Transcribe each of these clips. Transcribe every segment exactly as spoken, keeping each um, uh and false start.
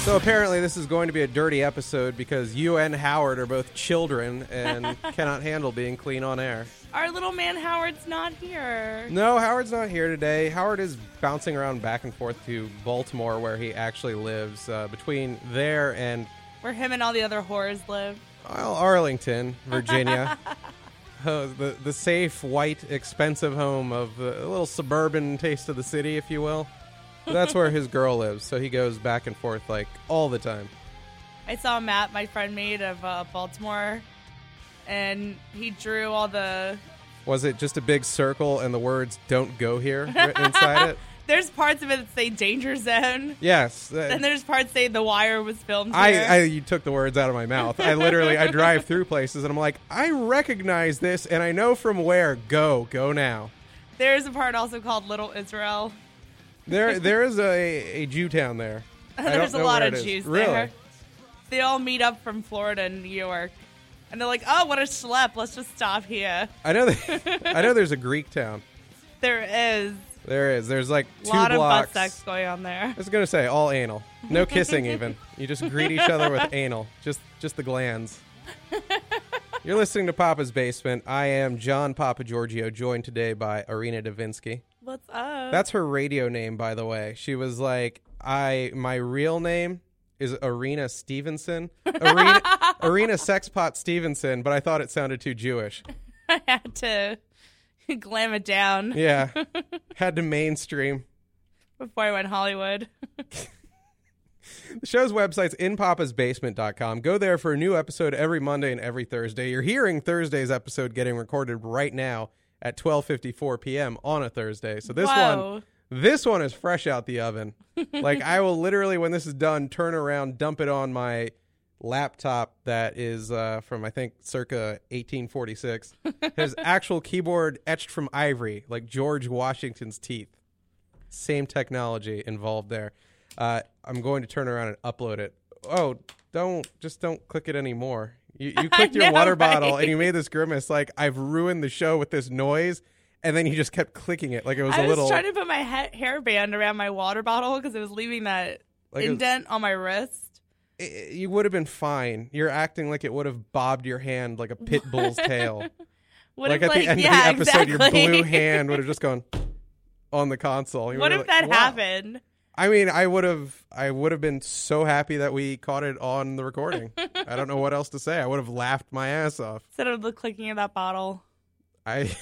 So apparently this is going to be a dirty episode because you and Howard are both children and cannot handle being clean on air. Our little man Howard's not here. No, Howard's not here today. Howard is bouncing around back and forth to Baltimore, where he actually lives, uh, between there and... Where him and all the other whores live. Well, Arlington, Virginia. uh, the, the safe, white, expensive home of the, a little suburban taste of the city, if you will. That's where his girl lives, so he goes back and forth, like, all the time. I saw a map my friend made of uh, Baltimore, and he drew all the... Was it just a big circle and the words "Don't go here" written inside it? There's parts of it that say "Danger Zone." Yes. Uh, and there's parts say "The Wire" was filmed here. I, I, you took the words out of my mouth. I literally, I drive through places, and I'm like, I recognize this, and I know from where. Go. Go now. There's a part also called Little Israel. There, There is a, a Jew town there. There's a lot of Jews really? there. They all meet up from Florida and New York. And they're like, oh, what a schlep. Let's just stop here. I know that, I know there's a Greek town. There is. There is. There's like two lot blocks. Of butt sex going on there. I was going to say, all anal. No kissing even. You just greet each other with anal. Just just the glands. You're listening to Papa's Basement. I am John Papa Giorgio, joined today by Arena Davinsky. What's up? That's her radio name, by the way. She was like, I my real name is Arena Stevenson. Arena, Arena Sexpot Stevenson, but I thought it sounded too Jewish. I had to glam it down. Yeah. Had to mainstream. Before I went Hollywood. The show's website's in papas basement dot com. Go there for a new episode every Monday and every Thursday. You're hearing Thursday's episode getting recorded right now at twelve fifty-four p.m. on a Thursday. So this Whoa. one this one is fresh out the oven. Like, I will literally, when this is done, turn around, dump it on my laptop that is uh, from, I think, circa eighteen forty-six. Has actual keyboard etched from ivory, like George Washington's teeth. Same technology involved there. Uh, I'm going to turn around and upload it. Oh, don't, just don't click it anymore. You, you clicked your know, water right? bottle and you made this grimace like, I've ruined the show with this noise, and then you just kept clicking it like it was I a little... was trying to put my ha- hairband around my water bottle because it was leaving that like it was- indent on my wrist. it- you would have been fine. You're acting like it would have bobbed your hand like a pit bull's tail. What Like if, at the end yeah, of the episode, exactly. your blue hand would have just gone on the console. You What would've if like, that wow. happened? I mean, I would have, I would have been so happy that we caught it on the recording. I don't know what else to say. I would have laughed my ass off. Instead of the clicking of that bottle. I,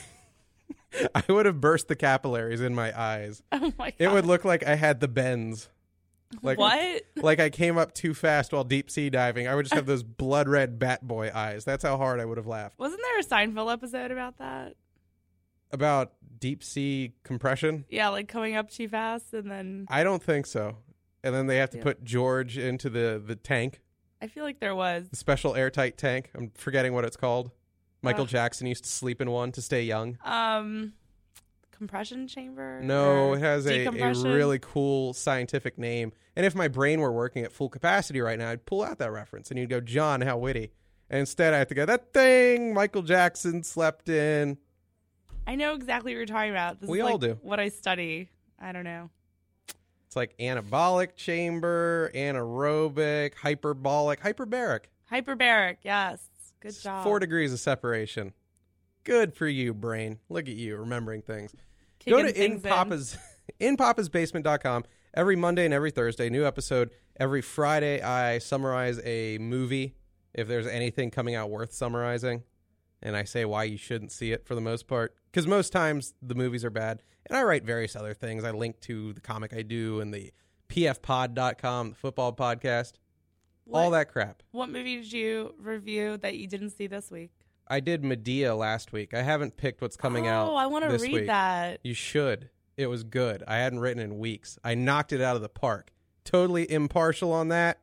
I would have burst the capillaries in my eyes. Oh my god. It would look like I had the bends. Like what? Like I came up too fast while deep sea diving. I would just have those blood red bat boy eyes. That's how hard I would have laughed. Wasn't there a Seinfeld episode about that? About deep sea compression? Yeah, like coming up too fast and then I don't think so. And then they have to Yeah. put George into the, the tank, I feel like there was. the special airtight tank. I'm forgetting what it's called. Michael Uh. Jackson used to sleep in one to stay young. Um compression chamber? No, Or it has a, a decompression? really cool scientific name. And if my brain were working at full capacity right now, I'd pull out that reference and you'd go, John, how witty. And instead I have to go, that thing Michael Jackson slept in. I know exactly what you're talking about. This We is all like do. what I study. I don't know. It's like anabolic chamber, anaerobic, hyperbolic, hyperbaric. Hyperbaric, yes. Good It's job. Four degrees of separation. Good for you, brain. Look at you remembering things. Kicking Go to things in papa's in papas basement dot com every Monday and every Thursday. New episode every Friday. I summarize a movie if there's anything coming out worth summarizing, and I say why you shouldn't see it for the most part. Because most times the movies are bad, and I write various other things. I link to the comic I do and the p f pod dot com, the football podcast, What, all that crap. What movie did you review that you didn't see this week? I did Medea last week. I haven't picked what's coming oh, out Oh, I want to this read week. that. You should. It was good. I hadn't written in weeks. I knocked it out of the park. Totally impartial on that.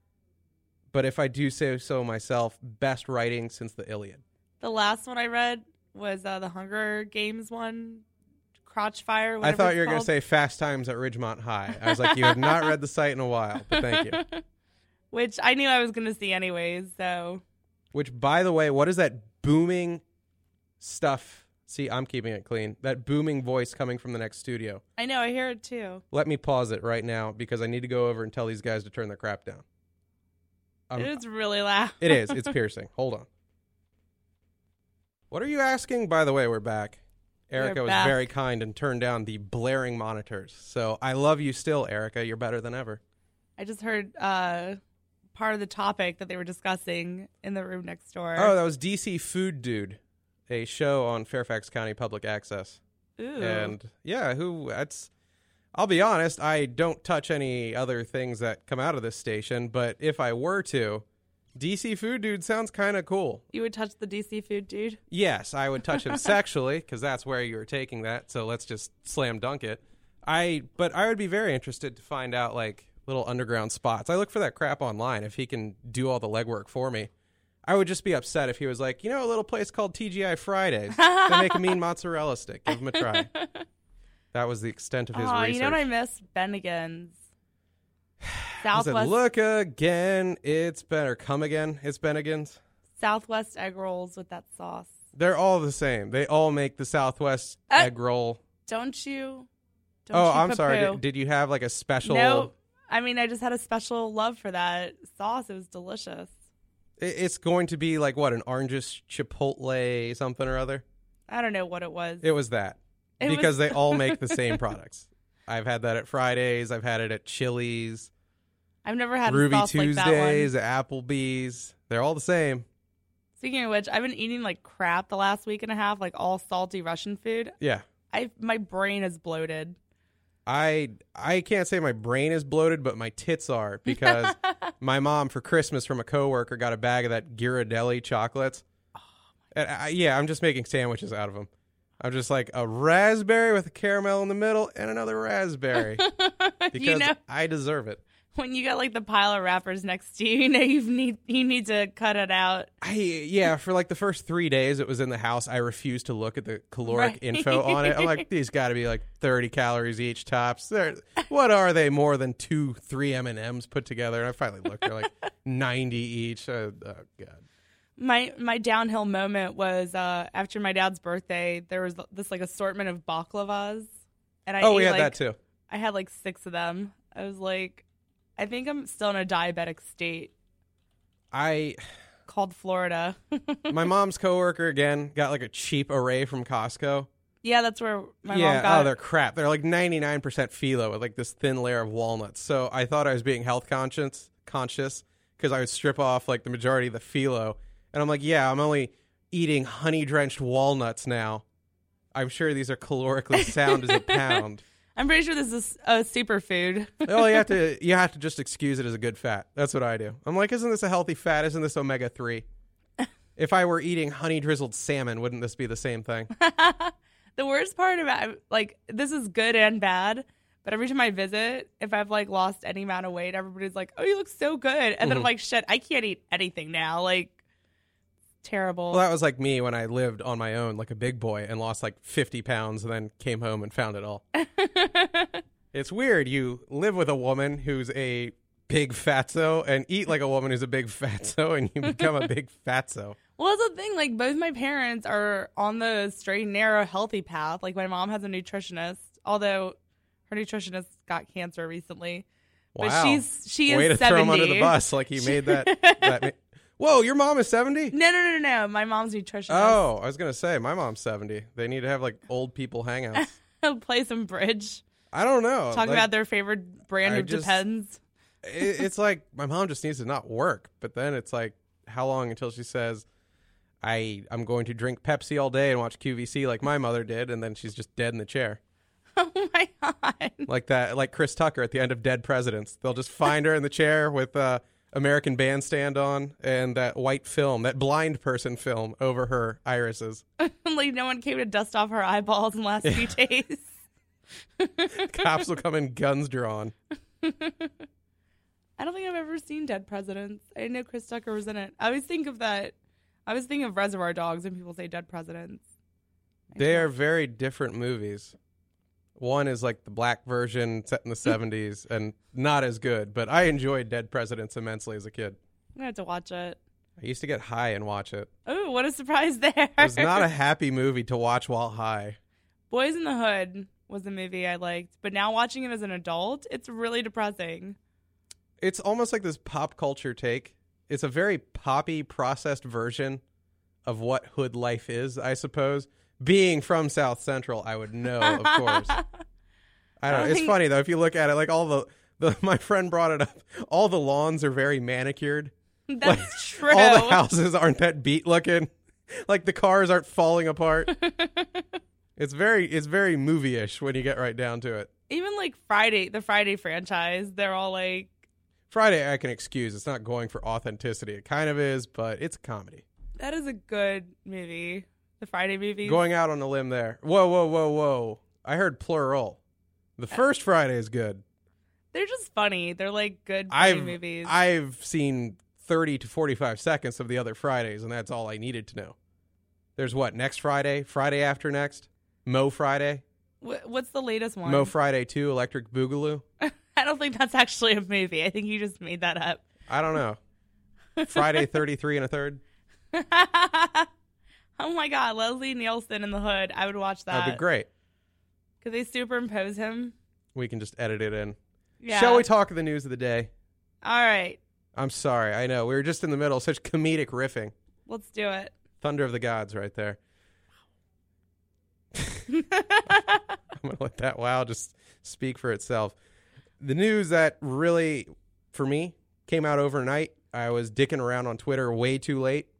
But if I do say so myself, best writing since the Iliad. The last one I read was uh, the Hunger Games one, Crotch Fire. I whatever thought it's you were going to called. say Fast Times at Ridgemont High. I was like, you have not read the site in a while, but thank you. Which I knew I was going to see anyways, so. Which, by the way, what is that booming stuff See, I'm keeping it clean. That booming voice coming from the next studio. I know, I hear it too. Let me pause it right now because I need to go over and tell these guys to turn their crap down. Um, It's really loud. it is. It's piercing. Hold on. What are you asking? By the way, we're back. Erica We're was back. very kind and turned down the blaring monitors. So I love you still, Erica. You're better than ever. I just heard uh, part of the topic that they were discussing in the room next door. Oh, that was D C Food Dude, a show on Fairfax County Public Access. Ooh. And yeah, who that's I'll be honest, I don't touch any other things that come out of this station, but if I were to, D C Food Dude sounds kind of cool. You would touch the D C food dude? Yes, I would touch him sexually because that's where you were taking that. So let's just slam dunk it. I but I would be very interested to find out like little underground spots. I look for that crap online if he can do all the legwork for me. I would just be upset if he was like, you know, a little place called T G I Fridays. They make a mean mozzarella stick. Give him a try. That was the extent of his Oh, research. you know what I miss? Bennigan's. I said, Southwest look again. It's better. Come again. It's Bennigan's. Southwest egg rolls with that sauce. They're all the same. They all make the Southwest Uh, egg roll. Don't you? Don't Oh, you I'm sorry. poo-poo. Did, did you have like a special? No. I mean, I just had a special love for that sauce. It was delicious. It- It's going to be like what, an orange chipotle something or other? I don't know what it was. It was that. It because was- they all make the same products. I've had that at Fridays. I've had it at Chili's. I've never had Ruby a sauce like that one. Tuesdays, at Applebee's. They're all the same. Speaking of which, I've been eating like crap the last week and a half, like all salty Russian food. Yeah. I my brain is bloated. I I can't say my brain is bloated, but my tits are because my mom for Christmas from a coworker got a bag of that Ghirardelli chocolates. Oh and I, yeah, I'm just making sandwiches out of them. I'm just like a raspberry with a caramel in the middle and another raspberry because you know, I deserve it. when you got like the pile of wrappers next to you, you know you need you need to cut it out. I yeah, for like the first three days it was in the house, I refused to look at the caloric Right. info on it. I'm like, these got to be like thirty calories each tops. They're, what are they more than two, three M and M's put together? And I finally looked, they're like ninety each. Oh, oh god. My my downhill moment was uh, after my dad's birthday. There was this like assortment of baklavas, and I Oh, ate, we had like, that too. I had like six of them. I was like, I think I'm still in a diabetic state I called Florida. my mom's coworker again got like a cheap array from Costco. Yeah, that's where my yeah, mom got oh, they're crap. They're like ninety-nine percent phyllo with like this thin layer of walnuts. So I thought I was being health conscious conscious because I would strip off like the majority of the phyllo. And I'm like, yeah, I'm only eating honey-drenched walnuts now. I'm sure these are calorically sound as a pound. I'm pretty sure this is a superfood. Well, you have to you have to just excuse it as a good fat. That's what I do. I'm like, isn't this a healthy fat? Isn't this omega three? If I were eating honey-drizzled salmon, wouldn't this be the same thing? The worst part about like this is good and bad, but every time I visit, if I've like lost any amount of weight, everybody's like, "Oh, you look so good," and then I'm like, "Shit, I can't eat anything now." Like, terrible. Well, that was like me when I lived on my own, like a big boy, and lost like fifty pounds, and then came home and found it all. It's weird. You live with a woman who's a big fatso and eat like a woman who's a big fatso, and you become a big fatso. Well, that's the thing. Like, both my parents are on the straight and narrow healthy path. Like, my mom has a nutritionist, although her nutritionist got cancer recently. But Wow. she's she is Way to seventy. throw him under the bus like he made that. that ma- Whoa, your mom is seventy? No, no, no, no, no. My mom's nutritionist. Oh, I was going to say, my mom's seventy. They need to have like old people hangouts. Play some bridge. I don't know. Talk Like, about their favorite brand I of just- Depends. it, it's like my mom just needs to not work. But then it's like, how long until she says, I, I'm going to drink Pepsi all day and watch Q V C like my mother did, and then she's just dead in the chair. Oh my god. Like that, like Chris Tucker at the end of Dead Presidents. They'll just find her in the chair with uh, American Bandstand on and that white film, that blind person film over her irises. Like no one came to dust off her eyeballs in the last few days. Cops will come in, guns drawn. I don't think I've ever seen Dead Presidents. I didn't know Chris Tucker was in it. I always think of that. I was thinking of Reservoir Dogs when people say Dead Presidents. They are very different movies. One is like the black version set in the seventies and not as good, but I enjoyed Dead Presidents immensely as a kid. I'm gonna have to watch it. I used to get high and watch it. Oh, what a surprise there. It was not a happy movie to watch while high. Boys in the Hood was a movie I liked, but now watching it as an adult, it's really depressing. It's almost like this pop culture take. It's a very poppy, processed version of what hood life is, I suppose. Being from South Central, I would know, of course. I don't know. It's funny, though, if you look at it, like all the, the my friend brought it up, all the lawns are very manicured. That's like, true. All the houses aren't that beat looking. Like the cars aren't falling apart. It's very it's very movie-ish when you get right down to it. Even like Friday, the Friday franchise, they're all like... Friday I can excuse. It's not going for authenticity. It kind of is, but it's a comedy. That is a good movie. The Friday movies. Going out on a limb there. Whoa, whoa, whoa, whoa. I heard plural. The first Friday is good. They're just funny. They're like good funny I've, movies. I've seen thirty to forty-five seconds of the other Fridays, and that's all I needed to know. There's what, next Friday? Friday after next? Mo Friday? Wh- What's the latest one? Mo Friday two, Electric Boogaloo? I don't think that's actually a movie. I think you just made that up. I don't know. Friday thirty-three and a third? Oh my God, Leslie Nielsen in the Hood. I would watch that. That'd be great. Could they superimpose him? We can just edit it in. Yeah. Shall we talk of the news of the day? All right. I'm sorry. I know. We were just in the middle of such comedic riffing. Let's do it. Thunder of the Gods right there. I'm going to let that wow just speak for itself. The news that really, for me, came out overnight. I was dicking around on Twitter way too late.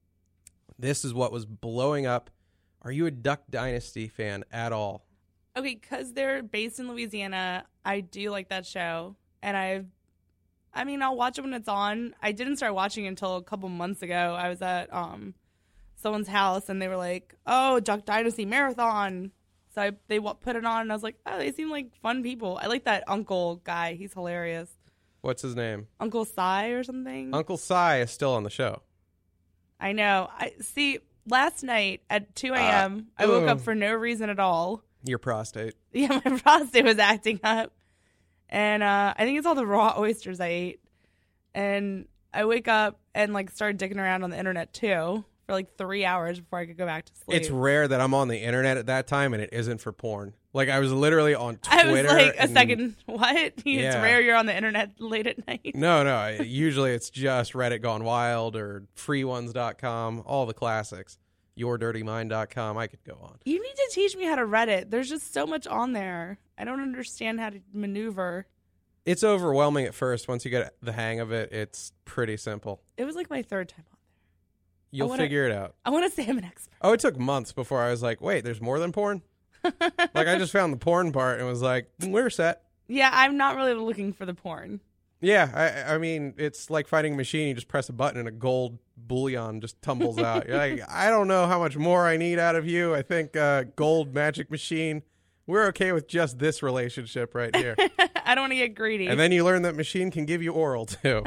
This is what was blowing up. Are you a Duck Dynasty fan at all? Okay, because they're based in Louisiana, I do like that show. And I've, I mean, I'll watch it when it's on. I didn't start watching it until a couple months ago. I was at um, someone's house, and they were like, oh, Duck Dynasty Marathon. So I, they w- put it on, and I was like, oh, they seem like fun people. I like that uncle guy. He's hilarious. What's his name? Uncle Si or something? Uncle Si is still on the show. I know. I see, last night at two a.m., uh, I woke up for no reason at all. Your prostate. Yeah, my prostate was acting up. And uh, I think it's all the raw oysters I ate. And I wake up and like started dicking around on the internet too for like three hours before I could go back to sleep. It's rare that I'm on the internet at that time and it isn't for porn. Like I was literally on Twitter. I was like, and, a second, what? It's yeah. rare you're on the internet late at night. No, no. Usually it's just Reddit Gone Wild or free ones dot com, all the classics. your dirty mind dot com. I could go on. You need to teach me how to Reddit. There's just so much on there. I don't understand how to maneuver. It's overwhelming at first. Once you get the hang of it, it's pretty simple. It was like my third time on there. You'll wanna, figure it out. I want to say I'm an expert. Oh, it took months before I was like, wait, there's more than porn? Like, I just found the porn part and was like, we're set. Yeah, I'm not really looking for the porn. Yeah, I, I mean, it's like finding a machine. You just press a button and a gold bullion just tumbles out. You're like, I don't know how much more I need out of you. I think uh, gold magic machine. We're okay with just this relationship right here. I don't want to get greedy. And then you learn that machine can give you oral too.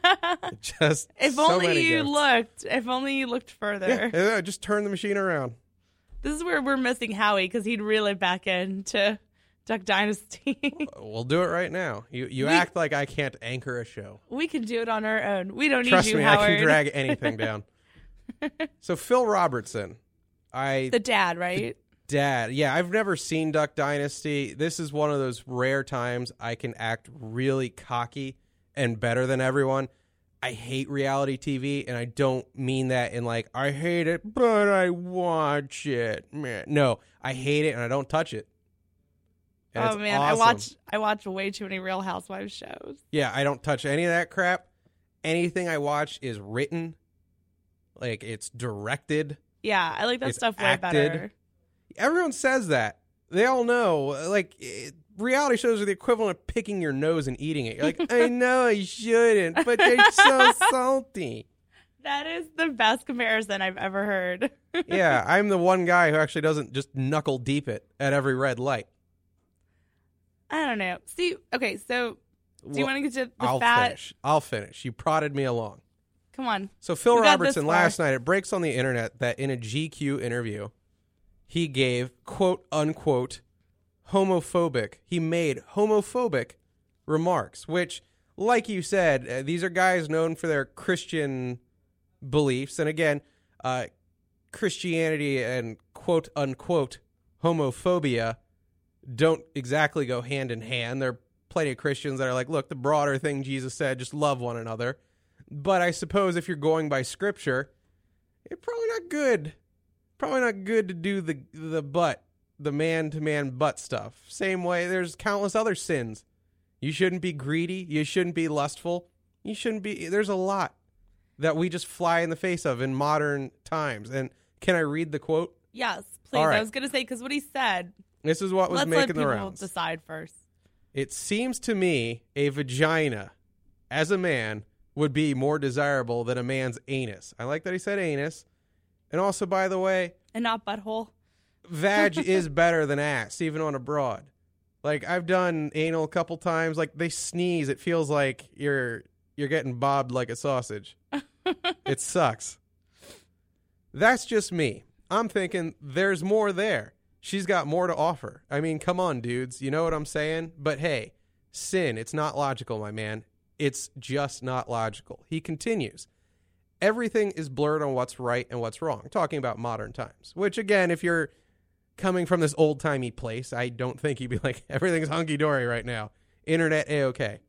Just if so only many you gifts. looked. If only you looked further. Yeah, yeah, just turn the machine around. This is where we're missing Howie because he'd reel it back into Duck Dynasty. We'll do it right now. You you We- act like I can't anchor a show. We can do it on our own. We don't Trust need you, me, Howard. I can drag anything down. So Phil Robertson, I The dad, right? dad. Yeah, I've never seen Duck Dynasty. This is one of those rare times I can act really cocky and better than everyone. I hate reality T V, and I don't mean that in like, I hate it, but I watch it. Man. No, I hate it, and I don't touch it. And oh it's man, I awesome. watch I watch way too many Real Housewives shows. Yeah, I don't touch any of that crap. Anything I watch is written. Like, it's directed. Yeah, I like that It's stuff way acted. better. Everyone says that. They all know. Like, it, reality shows are the equivalent of picking your nose and eating it. You're like, I know I shouldn't, but they're so salty. That is the best comparison I've ever heard. Yeah, I'm the one guy who actually doesn't just knuckle deep it at every red light. I don't know. See, okay, so do you Well, want to get to the I'll fat? finish. I'll finish. You prodded me along. Come on. So Phil We got this Robertson far. last night, it breaks on the internet that in a G Q interview, he gave, quote, unquote, homophobic. He made homophobic remarks, which, like you said, uh, these are guys known for their Christian beliefs. And again, uh, Christianity and quote unquote homophobia don't exactly go hand in hand. There are plenty of Christians that are like, look, the broader thing Jesus said, just love one another. But I suppose if you're going by scripture, it's probably not good. Probably not good to do the the butt, the man-to-man butt stuff. Same way, there's countless other sins. You shouldn't be greedy. You shouldn't be lustful. You shouldn't be... There's a lot that we just fly in the face of in modern times. And can I read the quote? Yes, please. All right. I was going to say, because what he said... This is what was let's making let the people rounds. decide first. It seems to me a vagina, as a man, would be more desirable than a man's anus. I like that he said anus. And also, by the way... And not butthole. Vag is better than ass, even on a broad. Like, I've done anal a couple times. Like, they sneeze. It feels like you're you're getting bobbed like a sausage. It sucks. That's just me. I'm thinking there's more there. She's got more to offer. I mean, come on, dudes. You know what I'm saying? But hey, sin, it's not logical, my man. It's just not logical. He continues. Everything is blurred on what's right and what's wrong. Talking about modern times. Which, again, if you're coming from this old-timey place, I don't think you'd be like, everything's hunky-dory right now. Internet A-okay.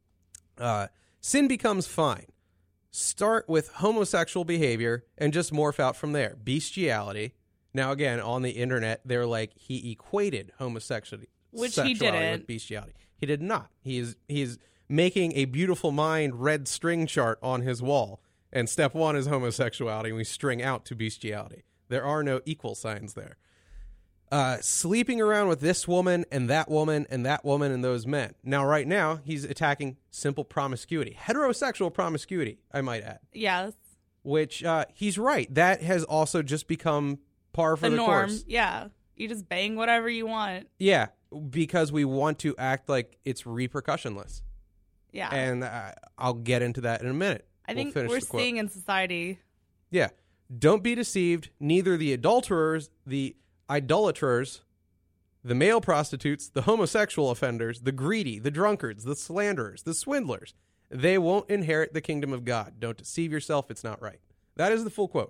Uh, sin becomes fine. Start with homosexual behavior and just morph out from there. Bestiality. Now, again, on the internet, they're like, he equated homosexuality Which he didn't. with bestiality. He did not. He is he's making a beautiful mind red string chart on his wall. And step one is homosexuality, and we string out to bestiality. There are no equal signs there. Uh, sleeping around with this woman and that woman and that woman and those men. Now, right now, he's attacking simple promiscuity. Heterosexual promiscuity, I might add. Yes. Which, uh, he's right. That has also just become par for The the, norm. course. Yeah. You just bang whatever you want. Yeah, because we want to act like it's repercussionless. Yeah. And uh, I'll get into that in a minute. I We'll think finish we're the quote. seeing in society. Yeah. Don't be deceived. Neither the adulterers, the idolaters, the male prostitutes, the homosexual offenders, the greedy, the drunkards, the slanderers, the swindlers, they won't inherit the kingdom of God. Don't deceive yourself. It's not right. That is the full quote.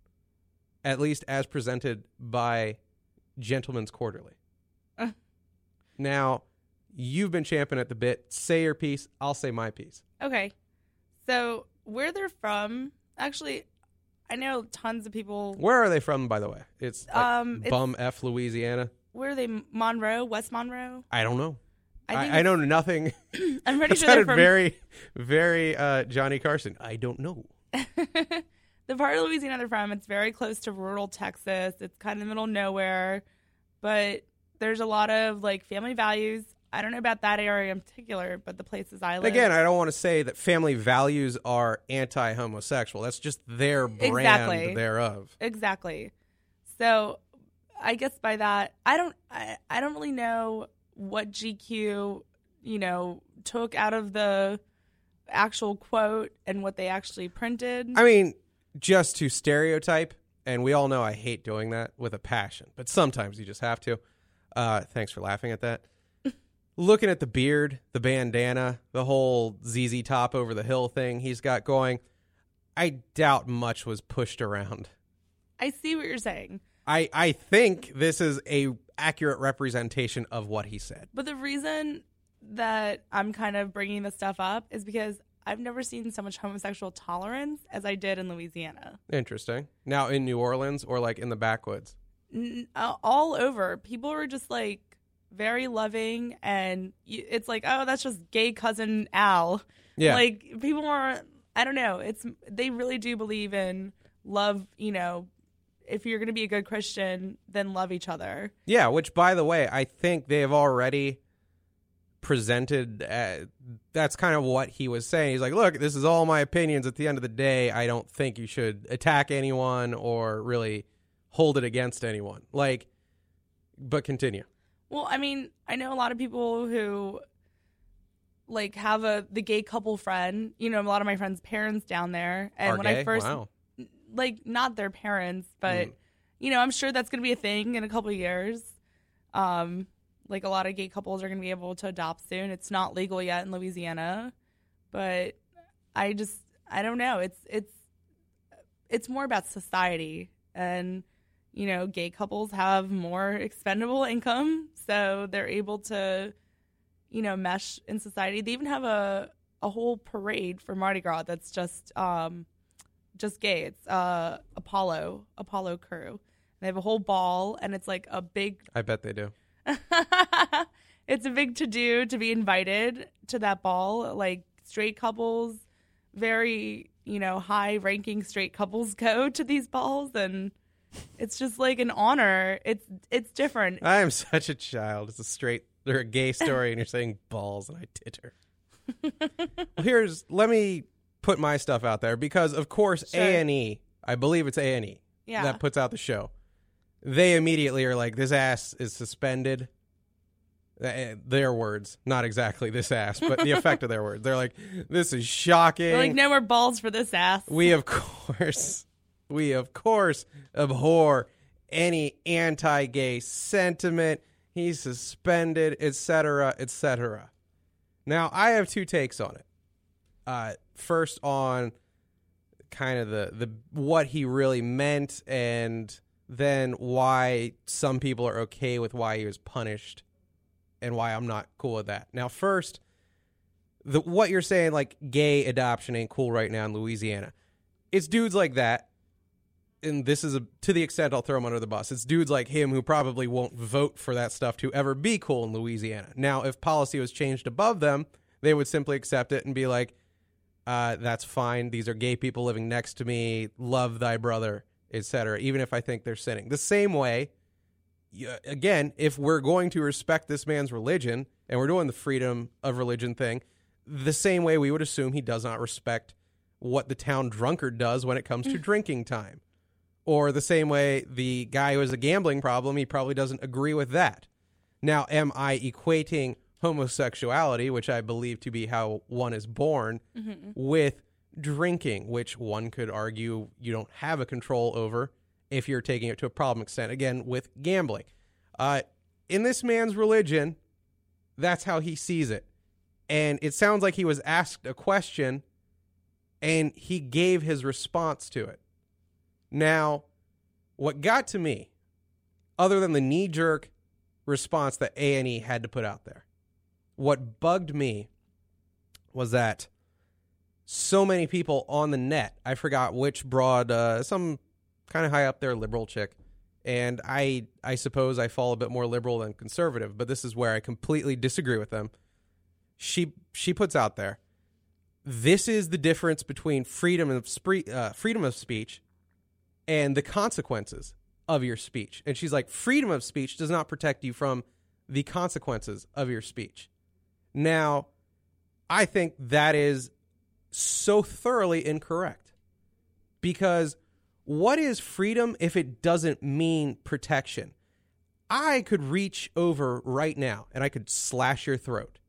At least as presented by Gentleman's Quarterly. Uh. Now, you've been champing at the bit. Say your piece. I'll say my piece. Okay. So where they're from, actually, I know tons of people. Where are they from, by the way? It's like Um, it's- Bum F, Louisiana. Where are they? Monroe, West Monroe. I don't know. I think I, I know nothing. I'm pretty That sure they're sounded from very, very uh, Johnny Carson. I don't know. the part of Louisiana they're from. It's very close to rural Texas. It's kind of in the middle of nowhere, but there's a lot of like family values. I don't know about that area in particular, but the places I live. Again, I don't want to say that family values are anti-homosexual. That's just their brand Exactly. thereof. Exactly. So I guess by that, I don't, I, I don't really know what G Q, you know, took out of the actual quote and what they actually printed. I mean, just to stereotype, and we all know I hate doing that with a passion, but sometimes you just have to. Uh, thanks for laughing at that. Looking at the beard, the bandana, the whole Z Z Top over the hill thing he's got going, I doubt much was pushed around. I see what you're saying. I, I think this is a accurate representation of what he said. But the reason that I'm kind of bringing this stuff up is because I've never seen so much homosexual tolerance as I did in Louisiana. Interesting. Now in New Orleans or like in the backwoods? N- uh, all over. People were just like very loving, and y- it's like, oh, that's just gay cousin Al. Yeah. Like people are, I don't know. It's they really do believe in love. You know, if you're going to be a good Christian, then love each other. Yeah, which, by the way, I think they have already presented. Uh, that's kind of what he was saying. He's like, look, this is all my opinions. At the end of the day, I don't think you should attack anyone or really hold it against anyone. Like, but continue. Well, I mean, I know a lot of people who like have a the gay couple friend. You know, a lot of my friends' parents down there, and Are when gay? I first Wow. like not their parents, but Mm. you know, I'm sure that's going to be a thing in a couple of years. Um, like a lot of gay couples are going to be able to adopt soon. It's not legal yet in Louisiana, but I just I don't know. It's it's it's more about society. And, you know, gay couples have more expendable income, so they're able to, you know, mesh in society. They even have a, a whole parade for Mardi Gras that's just um, just gay. It's uh, Apollo, Apollo Crew. They have a whole ball, and it's like a big... I bet they do. It's a big to-do to be invited to that ball. Like, straight couples, very, you know, high-ranking straight couples go to these balls, and it's just like an honor. It's it's different. I am such a child. It's a straight or a gay story, and you're saying balls, and I titter. Well, here's... Let me put my stuff out there, because, of course, Sure. A and E, I believe it's A and E Yeah. that puts out the show. They immediately are like, this ass is suspended. Uh, Their words, not exactly this ass, but the effect of their words. They're like, this is shocking. They're like, no more balls for this ass. We, of course, we, of course, abhor any anti-gay sentiment. He's suspended, et cetera, et cetera. Now, I have two takes on it. Uh, first, on kind of the, the what he really meant, and then why some people are okay with why he was punished, and why I'm not cool with that. Now, first, the what you're saying, like, gay adoption ain't cool right now in Louisiana. It's dudes like that, and this is, a, to the extent I'll throw him under the bus, it's dudes like him who probably won't vote for that stuff to ever be cool in Louisiana. Now, if policy was changed above them, they would simply accept it and be like, uh, that's fine, these are gay people living next to me, love thy brother, et cetera, even if I think they're sinning. The same way, again, if we're going to respect this man's religion, and we're doing the freedom of religion thing, the same way we would assume he does not respect what the town drunkard does when it comes to drinking time. Or the same way the guy who has a gambling problem, he probably doesn't agree with that. Now, am I equating homosexuality, which I believe to be how one is born, mm-hmm. with drinking, which one could argue you don't have a control over if you're taking it to a problem extent, again, with gambling. Uh, in this man's religion, that's how he sees it. And it sounds like he was asked a question, and he gave his response to it. Now, what got to me, other than the knee-jerk response that A and E had to put out there, what bugged me was that so many people on the net, I forgot which broad, uh, some kind of high up there liberal chick, and I I suppose I fall a bit more liberal than conservative, but this is where I completely disagree with them. She she puts out there, this is the difference between freedom of spree, uh, freedom of speech and the consequences of your speech. And she's like, freedom of speech does not protect you from the consequences of your speech. Now, I think that is so thoroughly incorrect, because what is freedom if it doesn't mean protection? I could reach over right now and I could slash your throat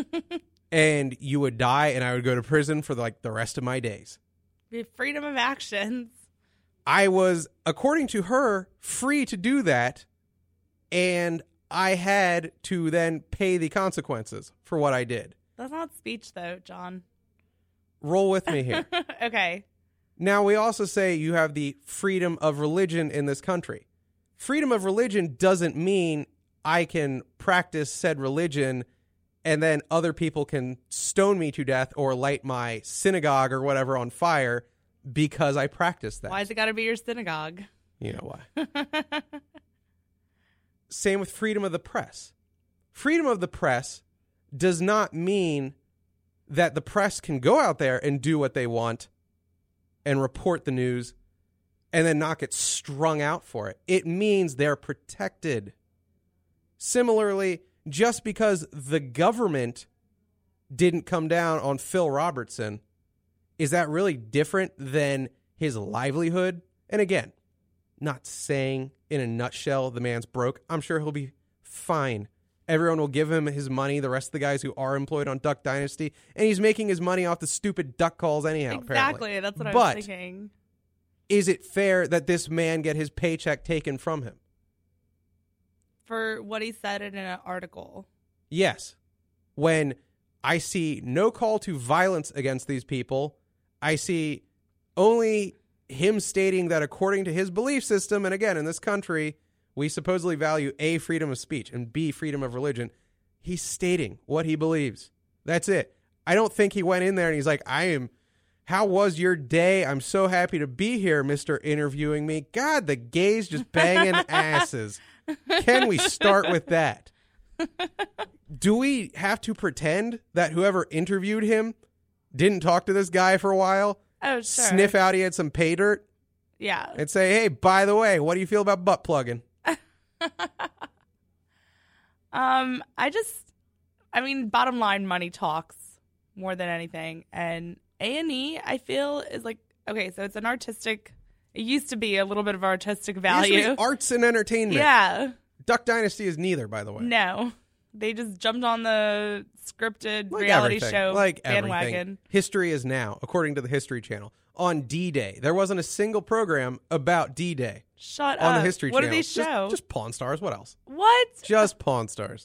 and you would die, and I would go to prison for like the rest of my days. Freedom of actions. I was, according to her, free to do that, and I had to then pay the consequences for what I did. That's not speech, though, John. Roll with me here. Okay. Now, we also say you have the freedom of religion in this country. Freedom of religion doesn't mean I can practice said religion and then other people can stone me to death or light my synagogue or whatever on fire because I practice that. Why's it got to be your synagogue? You know why. Same with freedom of the press. Freedom of the press does not mean that the press can go out there and do what they want and report the news and then not get strung out for it. It means they're protected. Similarly, just because the government didn't come down on Phil Robertson, is that really different than his livelihood? And again, not saying in a nutshell the man's broke. I'm sure he'll be fine. Everyone will give him his money, the rest of the guys who are employed on Duck Dynasty, and he's making his money off the stupid duck calls anyhow, Exactly, apparently. That's what I but was thinking. Is it fair that this man get his paycheck taken from him? For what he said in an article. Yes. When I see no call to violence against these people, I see only him stating that according to his belief system, and again, in this country, we supposedly value A, freedom of speech, and B, freedom of religion. He's stating what he believes. That's it. I don't think he went in there and he's like, I am, how was your day? I'm so happy to be here, Mister Interviewing Me. God, the gays just banging asses. Can we start with that? Do we have to pretend that whoever interviewed him didn't talk to this guy for a while? Oh, sure. Sniff out he had some pay dirt? Yeah. And say, hey, by the way, what do you feel about butt plugging? um, I just, I mean, bottom line, money talks more than anything. And A and E, I feel, is like, okay, so it's an artistic, it used to be a little bit of artistic value. It used to be arts and entertainment. Yeah. Duck Dynasty is neither, by the way. No. They just jumped on the scripted Like reality everything. show like bandwagon. Everything. History is now, according to the History Channel. On D-Day, there wasn't a single program about D-Day Shut on up. the History what Channel. What do they Just- show? Just Pawn Stars. What else? What? Just Pawn Stars.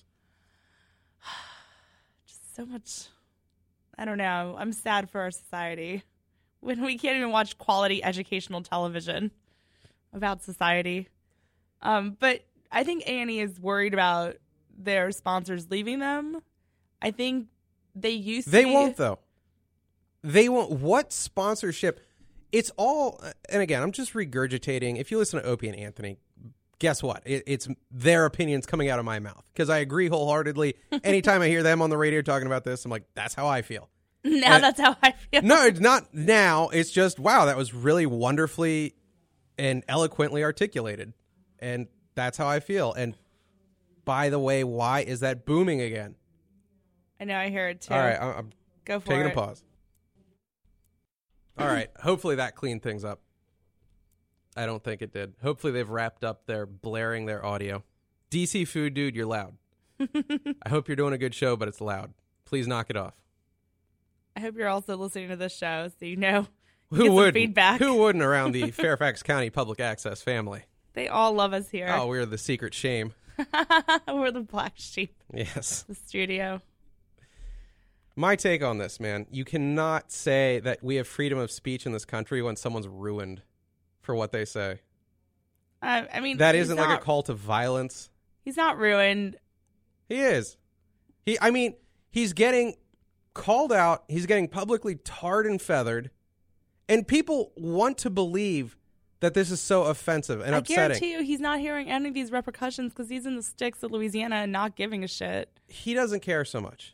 Just so much. I don't know. I'm sad for our society when we can't even watch quality educational television about society. Um, but I think A and E is worried about their sponsors leaving them. I think they used They to be, won't, though. They won't. What sponsorship? It's all, and again, I'm just regurgitating. If you listen to Opie and Anthony, guess what? It, it's their opinions coming out of my mouth because I agree wholeheartedly. Anytime I hear them on the radio talking about this, I'm like, that's how I feel. Now And- that's how I feel. No, it's not now. It's just, wow, that was really wonderfully and eloquently articulated. And that's how I feel. And by the way, why is that booming again? I know. I hear it too. All right, I'm, I'm Go for taking it. a pause. All right, hopefully that cleaned things up. I don't think it did. Hopefully they've wrapped up their blaring their audio. D C Food Dude, you're loud. I hope you're doing a good show, but it's loud. Please knock it off. I hope you're also listening to this show so you know. Who Get some wouldn't? feedback. Who wouldn't around the Fairfax County Public Access family? They all love us here. Oh, we're the secret shame. We're the black sheep, Yes. the studio. My take on this, man, you cannot say that we have freedom of speech in this country when someone's ruined for what they say. I, I mean, That he's isn't not, like a call to violence. He's not ruined. He is. He, I mean, he's getting called out. He's getting publicly tarred and feathered. And people want to believe that this is so offensive and I upsetting. guarantee you he's not hearing any of these repercussions because he's in the sticks of Louisiana and not giving a shit. He doesn't care so much.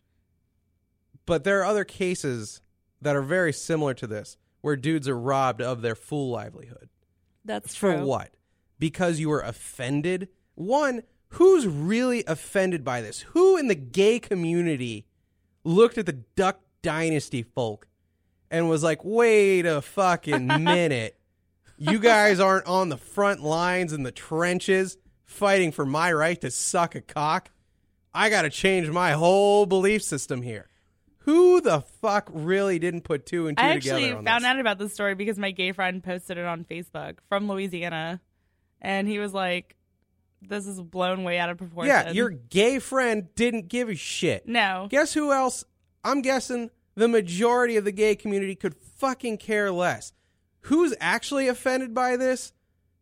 But there are other cases that are very similar to this where dudes are robbed of their full livelihood. That's For true. what? Because you were offended? One, who's really offended by this? Who in the gay community looked at the Duck Dynasty folk and was like, wait a fucking minute. You guys aren't on the front lines in the trenches fighting for my right to suck a cock? I got to change my whole belief system here. Who the fuck really didn't put two and two I together actually on found this? out about this story because my gay friend posted it on Facebook from Louisiana. And he was like, this is blown way out of proportion. Yeah, your gay friend didn't give a shit. No. Guess who else? I'm guessing the majority of the gay community could fucking care less. Who's actually offended by this?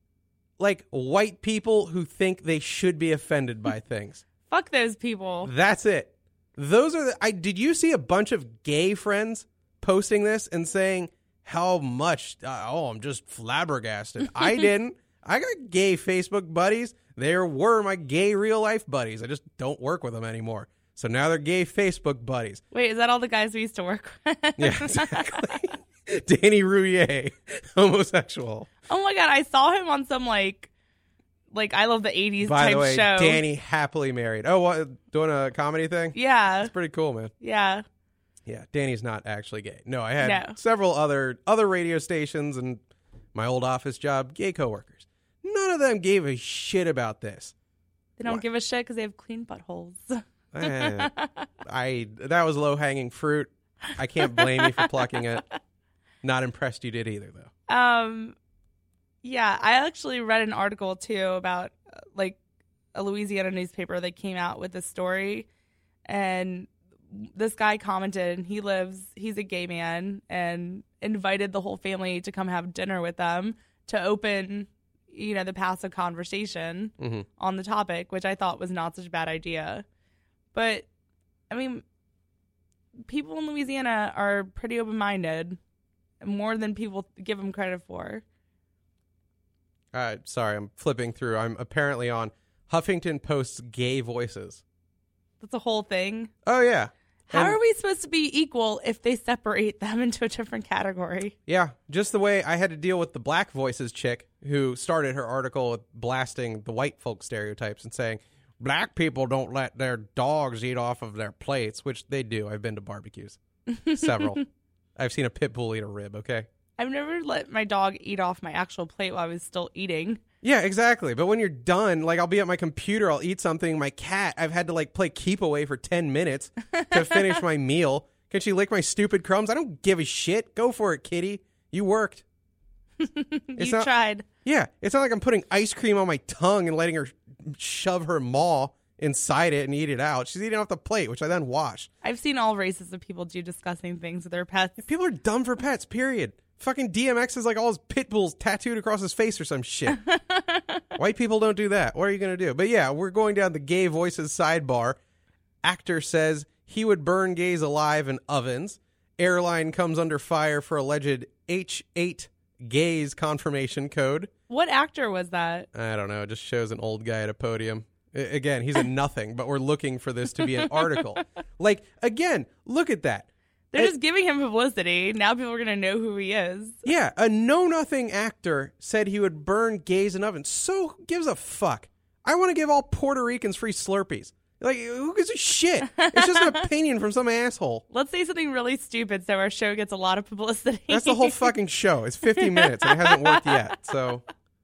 Like white people who think they should be offended by things. Fuck those people. That's it. Those are the. I did you see a bunch of gay friends posting this and saying how much? Uh, oh, I'm just flabbergasted. I didn't. I got gay Facebook buddies. They were my gay real life buddies. I just don't work with them anymore. So now they're gay Facebook buddies. Wait, is that all the guys we used to work with? Yeah, exactly. Danny Rouillet, homosexual. Oh my god, I saw him on some like, like I love the eighties By type the way, show. Danny happily married. Oh, what? Doing a comedy thing? Yeah, It's pretty cool, man. yeah. Yeah, Danny's not actually gay. No, I had No. several other other radio stations and my old office job, gay coworkers. None of them gave a shit about this. They don't What? give a shit because they have clean buttholes. Eh, I that was low hanging fruit. I can't blame you for plucking it. Not impressed you did either, though. Um, yeah, I actually read an article too about uh, like a Louisiana newspaper that came out with this story, and this guy commented, and he lives, he's a gay man, and invited the whole family to come have dinner with them to open, you know, the passive conversation mm-hmm. on the topic, which I thought was not such a bad idea. But, I mean, people in Louisiana are pretty open-minded, more than people give them credit for. Uh, sorry, I'm flipping through. I'm apparently on Huffington Post's Gay Voices. That's a whole thing. Oh, yeah. How And, are we supposed to be equal if they separate them into a different category? Yeah, just the way I had to deal with the Black Voices chick who started her article with blasting the white folk stereotypes and saying, black people don't let their dogs eat off of their plates, which they do. I've been to barbecues. Several. I've seen a pit bull eat a rib, okay? I've never let my dog eat off my actual plate while I was still eating. Yeah, exactly. But when you're done, like I'll be at my computer, I'll eat something. My cat, I've had to like play keep away for ten minutes to finish my meal. Can she lick my stupid crumbs? I don't give a shit. Go for it, kitty. You worked. you not, tried. Yeah, it's not like I'm putting ice cream on my tongue and letting her shove her maw inside it and eat it out. She's eating off the plate, which I then wash. I've seen all races of people do disgusting things with their pets. People are dumb for pets, period. Fucking D M X is like all his pit bulls tattooed across his face or some shit. White people don't do that. What are you going to do? But yeah, we're going down the Gay Voices sidebar. Actor says he would burn gays alive in ovens. Airline comes under fire for alleged H eight gays confirmation code. What actor was that? I don't know. It just shows an old guy at a podium. I- again, he's a nothing, but we're looking for this to be an article. Like, again, look at that. They're It- just giving him publicity. Now people are going to know who he is. Yeah, a know-nothing actor said he would burn gays in ovens. So who gives a fuck? I want to give all Puerto Ricans free Slurpees. Like, who gives a shit? It's just an opinion from some asshole. Let's say something really stupid so our show gets a lot of publicity. That's the whole fucking show. It's fifty minutes and it hasn't worked yet. So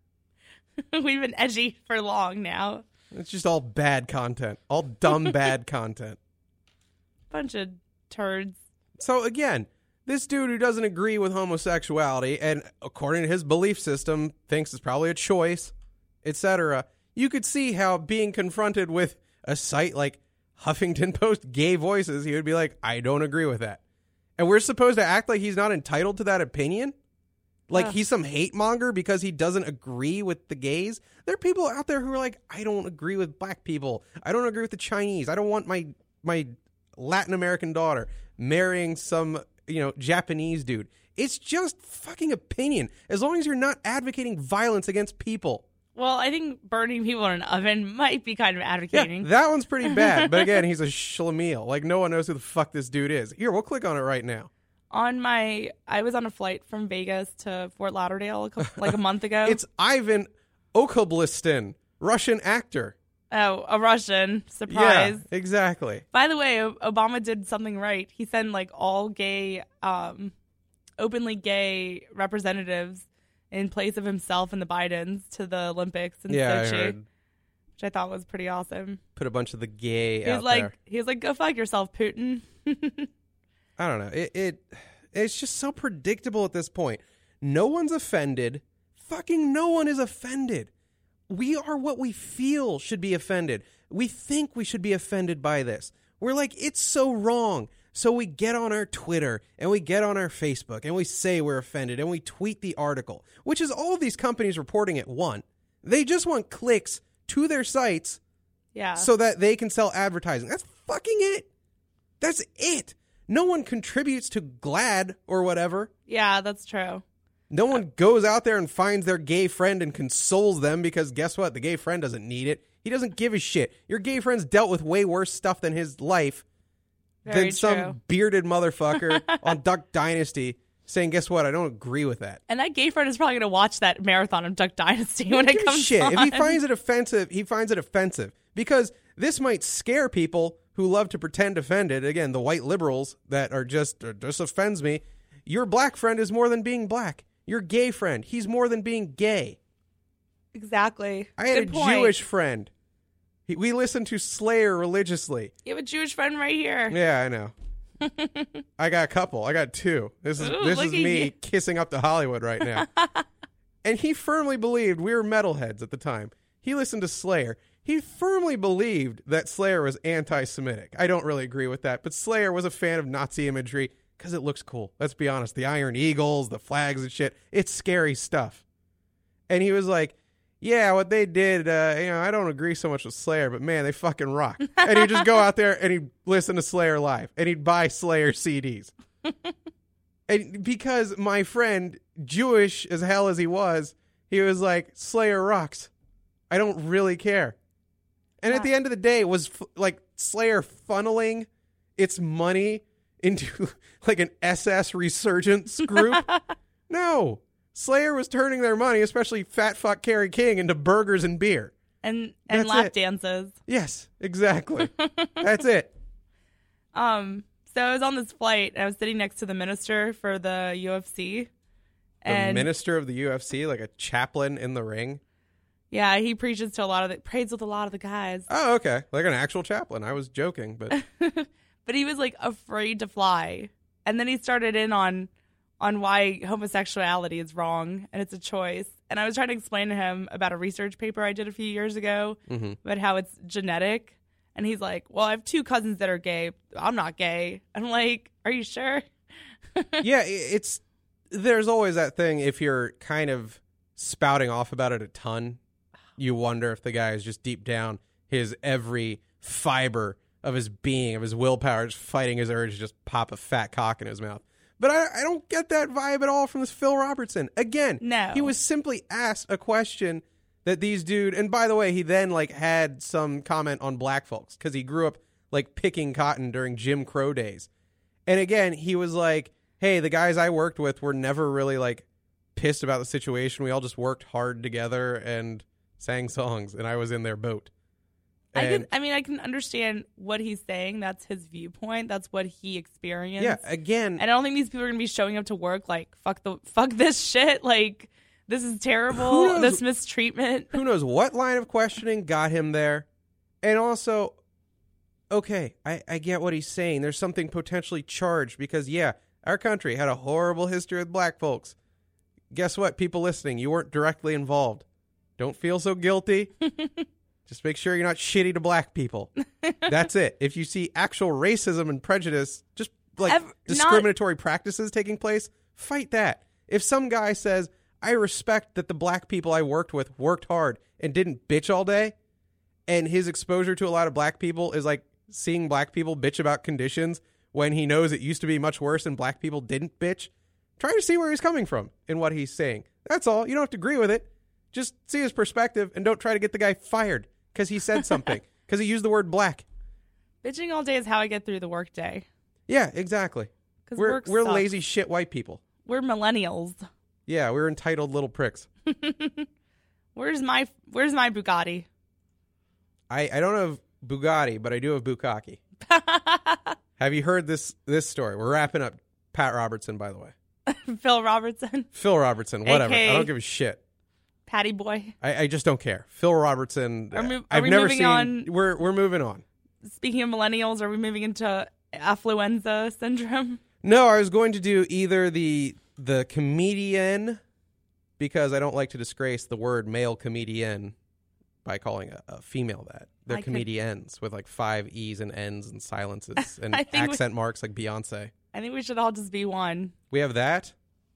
We've been edgy for long now. it's just all bad content. All dumb bad content. Bunch of turds. So again, this dude who doesn't agree with homosexuality and according to his belief system thinks it's probably a choice, et cetera. You could see how being confronted with a site like Huffington Post Gay Voices, he would be like, I don't agree with that. And we're supposed to act like he's not entitled to that opinion? Like Ugh. he's some hate monger because he doesn't agree with the gays? There are people out there who are like, I don't agree with black people. I don't agree with the Chinese. I don't want my my Latin American daughter marrying some, you know, Japanese dude. It's just fucking opinion. As long as you're not advocating violence against people. Well, I think burning people in an oven might be kind of advocating. Yeah, that one's pretty bad. But again, he's a schlemiel. Like, no one knows who the fuck this dude is. Here, we'll click on it right now. On my, I was on a flight from Vegas to Fort Lauderdale a couple, like a month ago. It's Ivan Okoblistin, Russian actor. Oh, a Russian. Surprise. Yeah, exactly. By the way, O- Obama did something right. He sent like all gay, um, openly gay representatives in place of himself and the Bidens to the Olympics in Yeah, I Sochi, heard. which I thought was pretty awesome. Put a bunch of the gay He was out like, there. he was like, go fuck yourself, Putin. I don't know. It, it It's just so predictable at this point. No one's offended. Fucking no one is offended. We are what we feel should be offended. We think we should be offended by this. We're like, it's so wrong. So we get on our Twitter and we get on our Facebook and we say we're offended and we tweet the article, which is all of these companies reporting it want. They just want clicks to their sites Yeah. so that they can sell advertising. That's fucking it. That's it. No one contributes to GLAAD or whatever. Yeah, that's true. No one goes out there and finds their gay friend and consoles them because guess what? The gay friend doesn't need it. He doesn't give a shit. Your gay friend's dealt with way worse stuff than his life Very than some true. bearded motherfucker on Duck Dynasty saying, guess what? I don't agree with that. And that gay friend is probably going to watch that marathon of Duck Dynasty when Give it a comes shit. on. If he finds it offensive, he finds it offensive because this might scare people who love to pretend offended. Again, the white liberals that are just, or this offends me. Your black friend is more than being black. Your gay friend, he's more than being gay. Exactly. I had Good a point. Jewish friend. He, we listened to Slayer religiously. You have a Jewish friend right here. Yeah, I know. I got a couple. I got two. This is Ooh, this look is at me you. kissing up to Hollywood right now. And he firmly believed we were metalheads at the time. He listened to Slayer. he firmly believed that Slayer was anti-Semitic. I don't really agree with that, but Slayer was a fan of Nazi imagery because it looks cool. Let's be honest. The Iron Eagles, the flags and shit. It's scary stuff. And he was like, yeah, what they did, uh, you know, I don't agree so much with Slayer, but man, they fucking rock. And he'd just go out there and he'd listen to Slayer live and he'd buy Slayer C Ds. And because my friend, Jewish as hell as he was, he was like, Slayer rocks. I don't really care. And yeah. at the end of the day, it was f- like Slayer funneling its money into like an S S resurgence group. No. Slayer was turning their money, especially fat fuck Kerry King, into burgers and beer. And and That's lap it. dances. Yes, exactly. That's it. Um, so I was on this flight and I was sitting next to the minister for the U F C. The And minister of the U F C, like a chaplain in the ring. yeah, he preaches to a lot of the prays with a lot of the guys. Oh, okay. Like an actual chaplain. I was joking, but But he was like afraid to fly. And then he started in on on why homosexuality is wrong and it's a choice. And I was trying to explain to him about a research paper I did a few years ago mm-hmm. about how it's genetic. And he's like, well, I have two cousins that are gay. I'm not gay. I'm like, are you sure? yeah, it's there's always that thing if you're kind of spouting off about it a ton, you wonder if the guy is just deep down his every fiber of his being, of his willpower, just fighting his urge to just pop a fat cock in his mouth. But I, I don't get that vibe at all from this Phil Robertson. Again, No. he was simply asked a question that these dude, and by the way, he then like had some comment on black folks because he grew up like picking cotton during Jim Crow days. And again, he was like, hey, the guys I worked with were never really like pissed about the situation. We all just worked hard together and sang songs, and I was in their boat. I And- can. I mean, I can understand what he's saying. That's his viewpoint. That's what he experienced. Yeah, again, And I don't think these people are gonna be showing up to work like fuck the fuck this shit. Like this is Who terrible. knows? This mistreatment. who knows what line of questioning got him there. And also, okay, I, I get what he's saying. There's something potentially charged because, yeah, our country had a horrible history with black folks. Guess what, people listening? You weren't directly involved. Don't feel so guilty. Just make sure you're not shitty to black people. That's it. If you see actual racism and prejudice, just like Ev- discriminatory practices taking place, fight that. If some guy says, I respect that the black people I worked with worked hard and didn't bitch all day, and his exposure to a lot of black people is like seeing black people bitch about conditions when he knows it used to be much worse and black people didn't bitch, try to see where he's coming from in what he's saying. That's all. You don't have to agree with it. Just see his perspective and don't try to get the guy fired because he said something, because he used the word black. Bitching all day is how I get through the workday. Yeah, exactly. Because We're, work we're sucks. lazy shit white people. We're millennials. Yeah, we're entitled little pricks. Where's my Where's my Bugatti? I, I don't have Bugatti, but I do have Bukkake. Have you heard this this story? We're wrapping up Pat Robertson, by the way. Phil Robertson, Phil Robertson, whatever. A K A I don't give a shit. Patty Boy. I, I just don't care. Phil Robertson. Are we- are I've we never moving seen. on? We're we're moving on. Speaking of millennials, are we moving into affluenza syndrome? No, I was going to do either the the comedian, because I don't like to disgrace the word male comedian by calling a, a female that. They're I could- comedians with like five E's and N's and silences and I think we- accent marks like Beyonce. I think we should all just be one. We have that,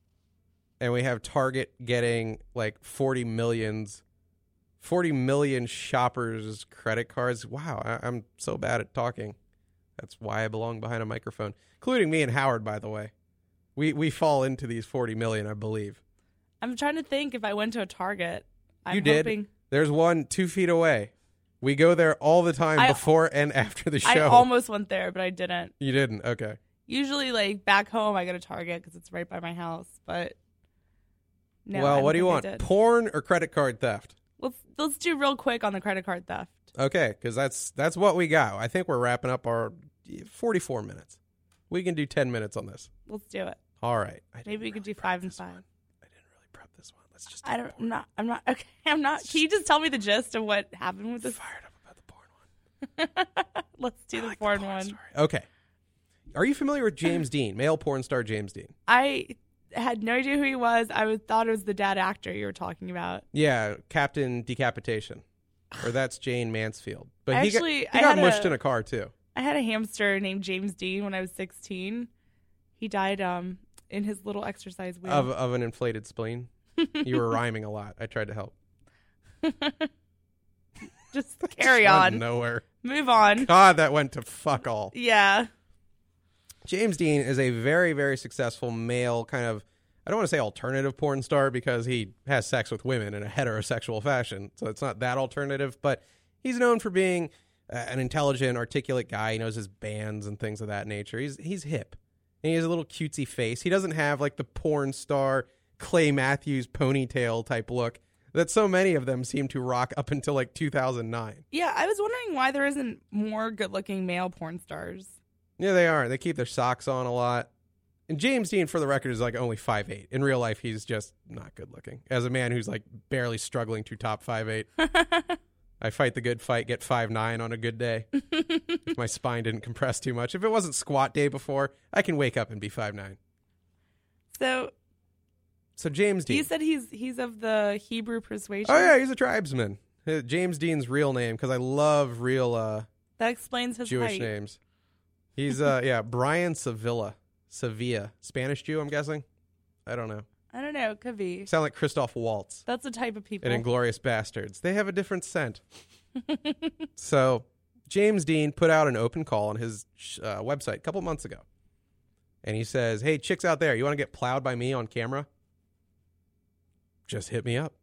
and we have Target getting like forty millions, forty million shoppers' credit cards. Wow, I, I'm so bad at talking. That's why I belong behind a microphone, including me and Howard, by the way. We we fall into these forty million, I believe. I'm trying to think if I went to a Target. I'm You did. hoping- There's one two feet away. We go there all the time I- before and after the I show. almost went there, but I didn't. You didn't? Okay. Usually, like back home, I go to Target because it's right by my house. But no, I well, don't what do you think I want? did. Porn or credit card theft? Let's let's do real quick on the credit card theft. Okay, because that's that's what we got. I think we're wrapping up our forty-four minutes. We can do ten minutes on this. Let's do it. All right. I Maybe we didn't could really do prep five and this five. one. I didn't really prep this one. Let's just. do I the don't. porn. I'm not. I'm not. Okay. I'm not. Can you just tell me the gist of what happened with this? Fired up about the porn one. Let's do I the like porn porn one. story. Okay. Are you familiar with James Dean, male porn star James Dean? I had no idea who he was. I was, thought it was the dad actor you were talking about. Yeah, Captain Decapitation. or that's Jane Mansfield. But I he actually, got, he I got had mushed a, in a car too. I had a hamster named James Dean when I was sixteen. He died um in his little exercise wheel. Of of an inflated spleen. You were rhyming a lot. I tried to help. Just carry Just on. went nowhere. Move on. God, that went to fuck all. Yeah. James Dean is a very, very successful male kind of, I don't want to say alternative porn star because he has sex with women in a heterosexual fashion. So it's not that alternative, but he's known for being uh, an intelligent, articulate guy. He knows his bands and things of that nature. He's he's hip. And he has a little cutesy face. He doesn't have like the porn star Clay Matthews ponytail type look that so many of them seem to rock up until like two thousand nine. Yeah, I was wondering why there isn't more good-looking male porn stars. Yeah, they are. They keep their socks on a lot. And James Dean, for the record, is like only five eight. In real life, he's just not good looking. As a man who's like barely struggling to top five eight. I fight the good fight, get five nine on a good day. If my spine didn't compress too much. If it wasn't squat day before, I can wake up and be five nine. So, so James Dean. you said he's he's of the Hebrew persuasion? Oh, yeah, he's a tribesman. Uh, James Dean's real name, because I love real uh, That explains his Jewish height. names. He's, uh, yeah, Brian Sevilla. Sevilla. Spanish Jew, I'm guessing? I don't know. I don't know. Could be. Sound like Christoph Waltz. That's a type of people. And Inglourious Bastards. They have a different scent. So, James Dean put out an open call on his uh, website a couple months ago. And he says, hey, chicks out there, you want to get plowed by me on camera? Just hit me up.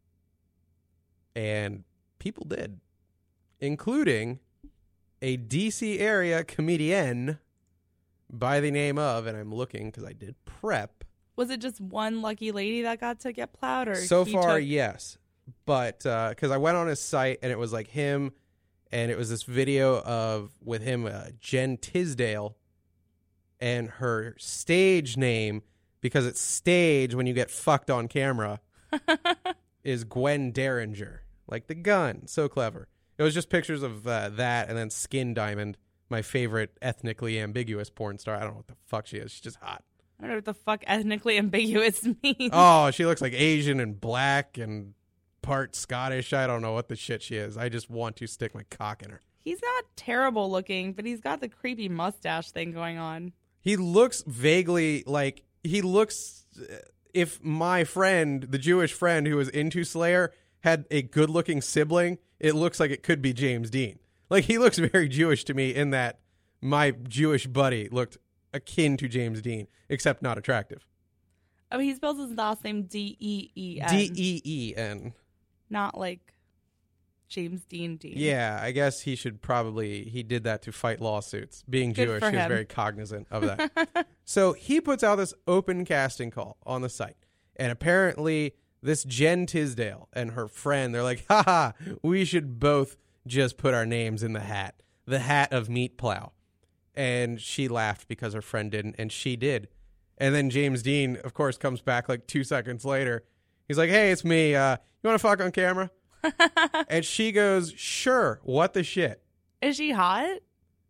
And people did. Including a D C area comedian by the name of, and I'm looking because I did prep. Was it just one lucky lady that got to get plowed? Or So he far, took- yes. But because I went on his site and it was like him, and it was this video of with him, uh, Jen Tisdale, and her stage name, because it's stage when you get fucked on camera, is Gwen Derringer. Like the gun. So clever. It was just pictures of uh, that and then Skin Diamond, my favorite ethnically ambiguous porn star. I don't know what the fuck she is. She's just hot. I don't know what the fuck ethnically ambiguous means. Oh, she looks like Asian and black and part Scottish. I don't know what the shit she is. I just want to stick my cock in her. He's not terrible looking, but he's got the creepy mustache thing going on. He looks vaguely like he looks. If my friend, the Jewish friend who was into Slayer, had a good-looking sibling, it looks like it could be James Dean. Like, he looks very Jewish to me in that my Jewish buddy looked akin to James Dean, except not attractive. Oh, he spells his last name D E E N. D E E N. Not like James Dean Dean. Yeah, I guess he should probably, he did that to fight lawsuits. Being Good Jewish, for he was him. very cognizant of that. So he puts out this open casting call on the site. And apparently this Jen Tisdale and her friend, they're like, haha, we should both just put our names in the hat. The hat of Meat Plow. And she laughed because her friend didn't, and she did. And then James Dean, of course, comes back like two seconds later. He's like, hey, it's me. Uh, you want to fuck on camera? And she goes, sure. What the shit? Is she hot?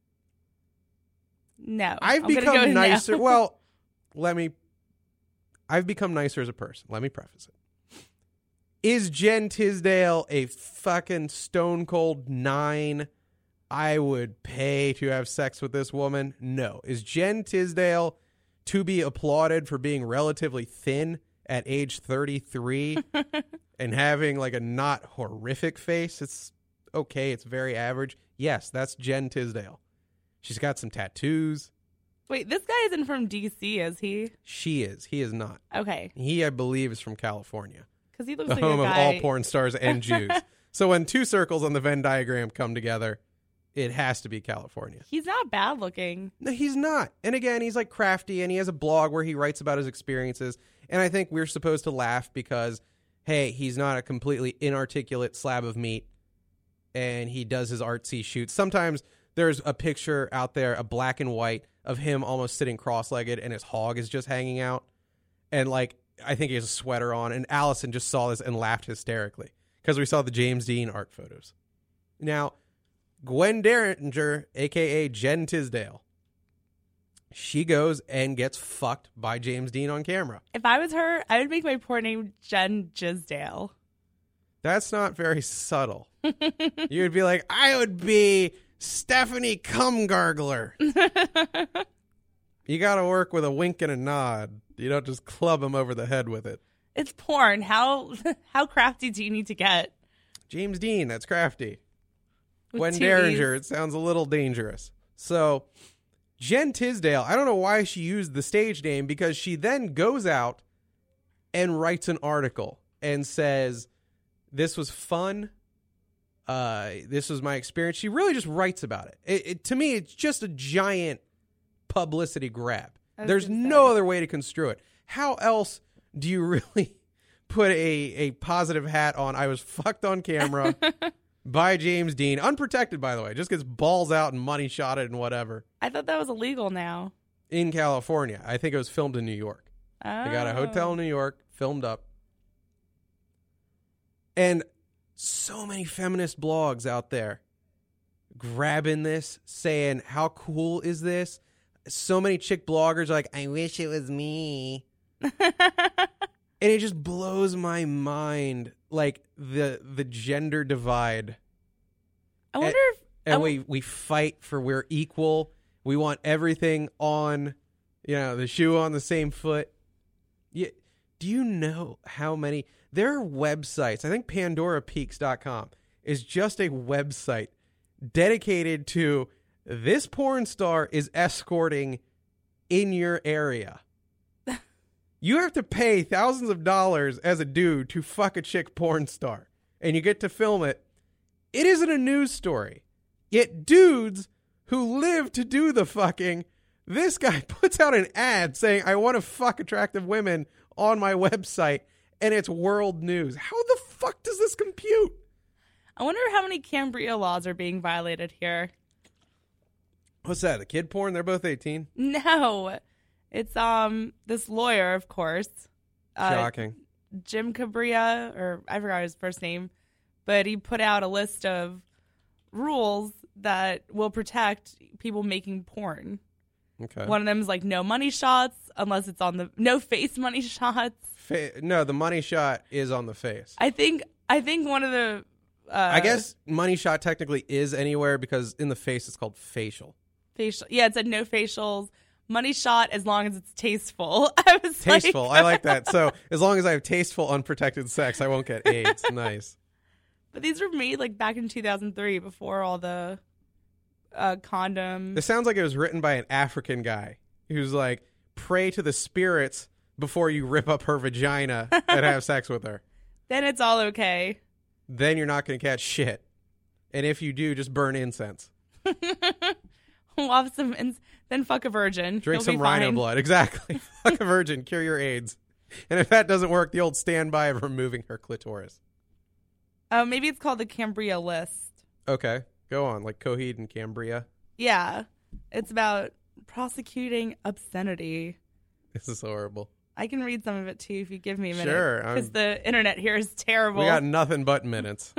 No. I've I'm gonna become go no. nicer. Well, let me. I've become nicer as a person. Let me preface it. Is Jen Tisdale a fucking stone cold nine? I would pay to have sex with this woman. No. Is Jen Tisdale to be applauded for being relatively thin at age thirty-three and having like a not horrific face? It's okay. It's very average. Yes, that's Jen Tisdale. She's got some tattoos. Wait, this guy isn't from D C, is he? She is. He is not. Okay. He, I believe, is from California, Because he looks the like home a of guy. all porn stars and Jews. So when two circles on the Venn diagram come together, it has to be California. He's not bad looking. No, he's not. And again, he's like crafty, and he has a blog where he writes about his experiences. And I think we're supposed to laugh because, hey, he's not a completely inarticulate slab of meat, and he does his artsy shoots. Sometimes there's a picture out there, a black and white, of him almost sitting cross-legged, and his hog is just hanging out. And, like, I think he has a sweater on. And Allison just saw this and laughed hysterically because we saw the James Dean art photos. Now, Gwen Derringer, a k a. Jen Tisdale, she goes and gets fucked by James Dean on camera. If I was her, I would make my porn name Jen Jizdale. That's not very subtle. You would be like, I would be Stephanie Cum Gargler. You got to work with a wink and a nod. You don't just club him over the head with it. It's porn. How how crafty do you need to get? James Dean, that's crafty. With Gwen two Derringer, E's. it sounds a little dangerous. So, Jen Tisdale, I don't know why she used the stage name, because she then goes out and writes an article and says, this was fun. Uh, this was my experience. She really just writes about it. It, it. To me, it's just a giant publicity grab. I was There's gonna no say. other way to construe it. How else do you really put a, a positive hat on? I was fucked on camera by James Dean. Unprotected, by the way. Just gets balls out and money shotted and whatever. I thought that was illegal now. In California. I think it was filmed in New York. Oh. They got a hotel in New York, filmed up. And so many feminist blogs out there grabbing this, saying, how cool is this? So many chick bloggers are like, I wish it was me. And it just blows my mind, like the the gender divide. I wonder and, if and I we we fight for we're equal. We want everything on, you know, the shoe on the same foot. Yeah, do you know how many? There are websites. I think Pandora Peaks dot com is just a website dedicated to this porn star is escorting in your area. You have to pay thousands of dollars as a dude to fuck a chick porn star, and you get to film it. It isn't a news story. Yet dudes who live to do the fucking, this guy puts out an ad saying, I want to fuck attractive women on my website, and it's world news. How the fuck does this compute? I wonder how many Cambria laws are being violated here. What's that? The kid porn? They're both eighteen? No, it's um this lawyer, of course, uh, Shocking. Jim Cabria, or I forgot his first name, but he put out a list of rules that will protect people making porn. Okay. One of them is like no money shots unless it's on the no face money shots. Fa- no, the money shot is on the face. I think I think one of the uh, I guess money shot technically is anywhere because in the face it's called facial. facial. Yeah, it said no facials. Money shot as long as it's tasteful. I was Tasteful. like, I like that. So as long as I have tasteful, unprotected sex, I won't get AIDS. Nice. But these were made like back in two thousand three before all the uh, condom. This sounds like it was written by an African guy who's like, pray to the spirits before you rip up her vagina and have sex with her. Then it's all okay. Then you're not going to catch shit. And if you do, just burn incense. We'll have some, ins- then fuck a virgin. Drink He'll some be rhino fine. blood. Exactly. Fuck a virgin. Cure your AIDS. And if that doesn't work, the old standby of removing her clitoris. Oh, maybe it's called the Cambria list. Okay. Go on. Like Coheed and Cambria. Yeah. It's about prosecuting obscenity. This is horrible. I can read some of it too if you give me a minute. Sure, Because I'm- the internet here is terrible. We got nothing but minutes.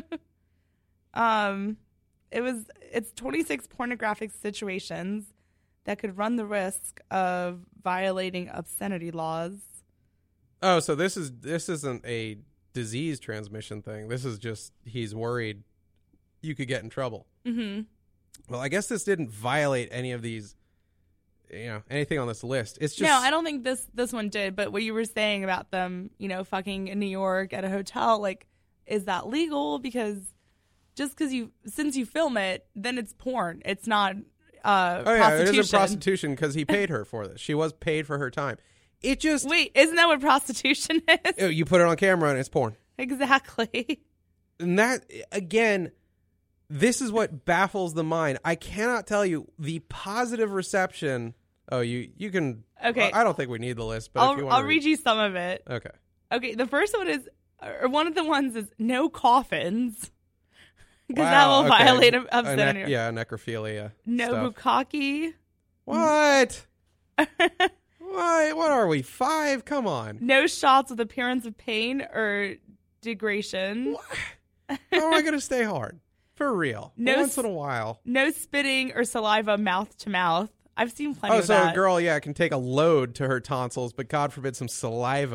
Um, it was it's twenty-six pornographic situations that could run the risk of violating obscenity laws. Oh, so this is this isn't a disease transmission thing. This is just he's worried you could get in trouble. Mm-hmm. Well, I guess this didn't violate any of these, you know, anything on this list. It's just No, I don't think this this one did. But what you were saying about them, you know, fucking in New York at a hotel, like, is that legal? Because just because you since you film it, then it's porn. It's not uh, Oh yeah, it prostitution. isn't prostitution because he paid her for this. She was paid for her time. It just Wait, isn't that what prostitution is? oh, you put it on camera and it's porn. Exactly. And that again, this is what baffles the mind. I cannot tell you the positive reception. Oh, you you can. Okay. I don't think we need the list, but if you I'll want I'll read you some of it. Okay. Okay, the first one is, or one of the ones is no coffins. Because Wow, that will okay. violate A obscenity. nec- yeah, necrophilia. No stuff. bukkake. What? What? What are we? Five? Come on. No shots with appearance of pain or degradation. How am I going to stay hard? For real. No Once s- in a while. No spitting or saliva mouth to mouth. I've seen plenty Oh, of so that. a girl, yeah, can take a load to her tonsils, but God forbid some saliva.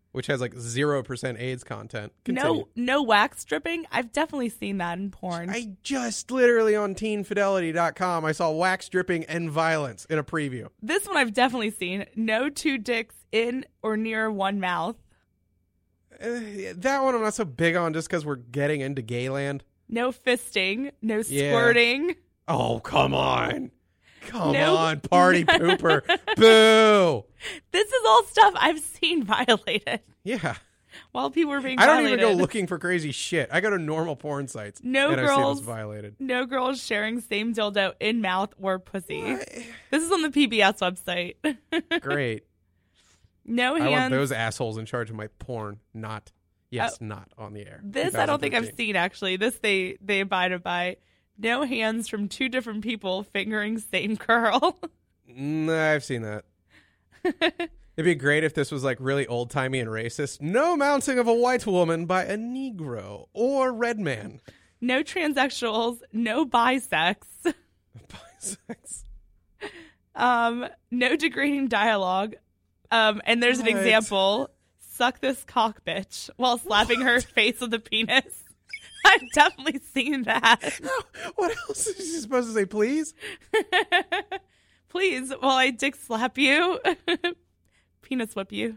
which has like zero percent AIDS content. Continue. No, no wax stripping. I've definitely seen that in porn. I just literally on teen fidelity dot com, I saw wax stripping and violence in a preview. This one I've definitely seen. No two dicks in or near one mouth. Uh, that one I'm not so big on just because we're getting into gayland. No fisting. No Yeah. squirting. Oh, come on. Come No. on, party pooper. Boo. This is all stuff I've seen violated Yeah. while people were being I don't violated. even go looking for crazy shit. I go to normal porn sites. No and I girls. see this violated. No girls sharing same dildo in mouth or pussy. This is on the P B S website. Great. No I want hands. those assholes in charge of my porn. Not, yes, Oh. not on the air. This I don't think I've twenty thirteen. seen actually. This they they abided by. No hands from two different people fingering same girl. Nah, I've seen that. It'd be great if this was like really old timey and racist. No mounting of a white woman by a Negro or red man. No transsexuals. No bisex. Bisex. Um. No degrading dialogue. Um. And there's an What? example. Suck this cock, bitch, while slapping her face with a penis. I've definitely seen that. What else is she supposed to say? Please. Please, while I dick slap you, penis whip you.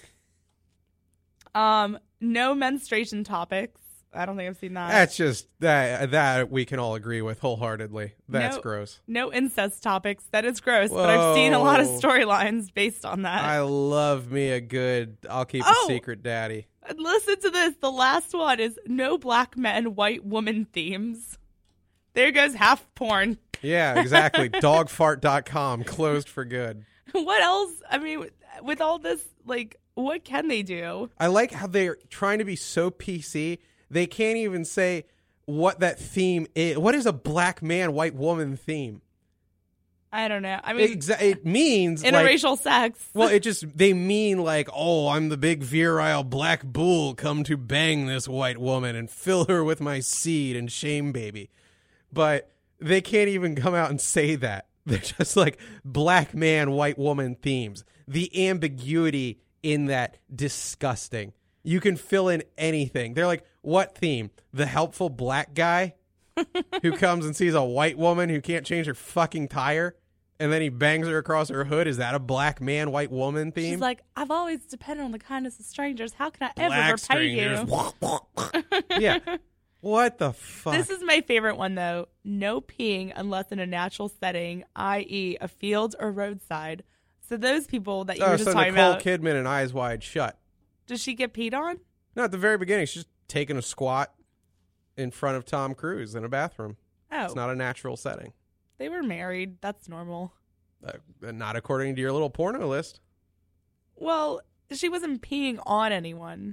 Um, no menstruation topics. I don't think I've seen that. That's just that that we can all agree with wholeheartedly. That's No. gross. No incest topics. That is gross, but I've seen a lot of Whoa. storylines based on that. I love me a good I'll keep Oh. a secret daddy. Listen to this. The last one is no black men, white woman themes. There goes half porn. Yeah, exactly. dog fart dot com closed for good. What else? I mean, with, with all this, like, what can they do? I like how they're trying to be so P C. They can't even say what that theme is. What is a black man, white woman theme? I don't know. I mean, Exa- it means like, interracial sex. well, it just they mean like, oh, I'm the big virile black bull come to bang this white woman and fill her with my seed and shame baby. But they can't even come out and say that. They're just like black man, white woman themes. The ambiguity in that, disgusting. You can fill in anything. They're like, what theme? The helpful black guy who comes and sees a white woman who can't change her fucking tire, and then he bangs her across her hood. Is that a black man, white woman theme? She's like, I've always depended on the kindness of strangers. How can I Black ever repay strangers. you? Yeah. What the fuck? This is my favorite one, though. No peeing unless in a natural setting, that is a field or roadside. So those people that you oh, were just so talking Nicole about, Kidman and Eyes Wide Shut. does she get peed on? No, at the very beginning, she's just taking a squat in front of Tom Cruise in a bathroom. Oh, It's not a natural setting. they were married. That's normal. Uh, not according to your little porno list. Well, she wasn't peeing on anyone.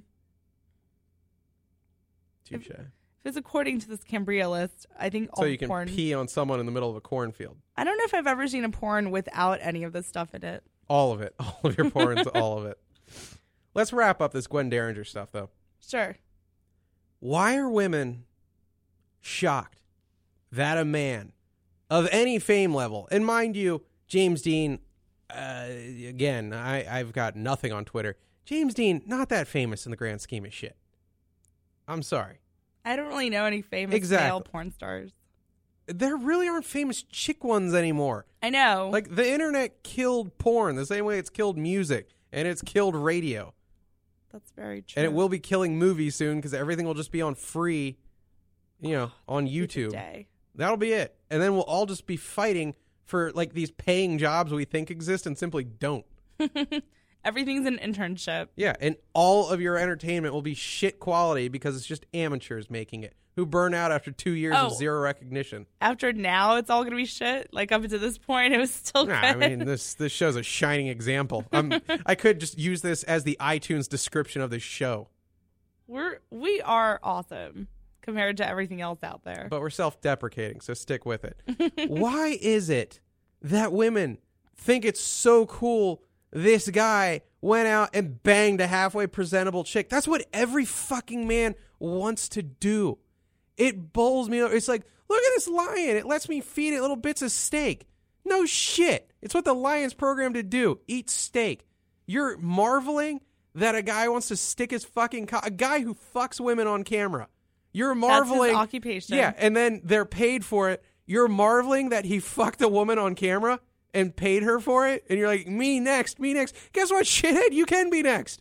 Touche. If it's according to this Cambria list, I think all So you can porn. pee on someone in the middle of a cornfield. I don't know if I've ever seen a porn without any of this stuff in it. All of it. All of your porns, all of it. Let's wrap up this Gwen Derringer stuff, though. Sure. Why are women shocked that a man of any fame level, and mind you, James Dean, uh, again, I, I've got nothing on Twitter. James Dean, not that famous in the grand scheme of shit. I'm sorry. I don't really know any famous Exactly. male porn stars. There really aren't famous chick ones anymore. I know. Like, the internet killed porn the same way it's killed music, and it's killed radio. That's very true. And it will be killing movies soon because everything will just be on free, you know, on YouTube. Day. That'll be it. And then we'll all just be fighting for like these paying jobs we think exist and simply don't. Everything's an internship. Yeah, and all of your entertainment will be shit quality because it's just amateurs making it who burn out after two years Oh. of zero recognition. After now, it's all going to be shit. Like up to this point, it was still Nah, good. I mean, this this show's a shining example. Um, I could just use this as the iTunes description of this show, We're we are awesome compared to everything else out there. but we're self-deprecating, so stick with it. Why is it that women think it's so cool this guy went out and banged a halfway presentable chick? That's what every fucking man wants to do. It bowls me over. It's like, look at this lion. It lets me feed it little bits of steak. No shit. It's what the lion's programmed to do. Eat steak. You're marveling that a guy wants to stick his fucking co- a guy who fucks women on camera. You're marveling. That's his occupation. Yeah, and then they're paid for it. You're marveling that he fucked a woman on camera and paid her for it, and you're like, me next, me next. Guess what, shithead? You can be next.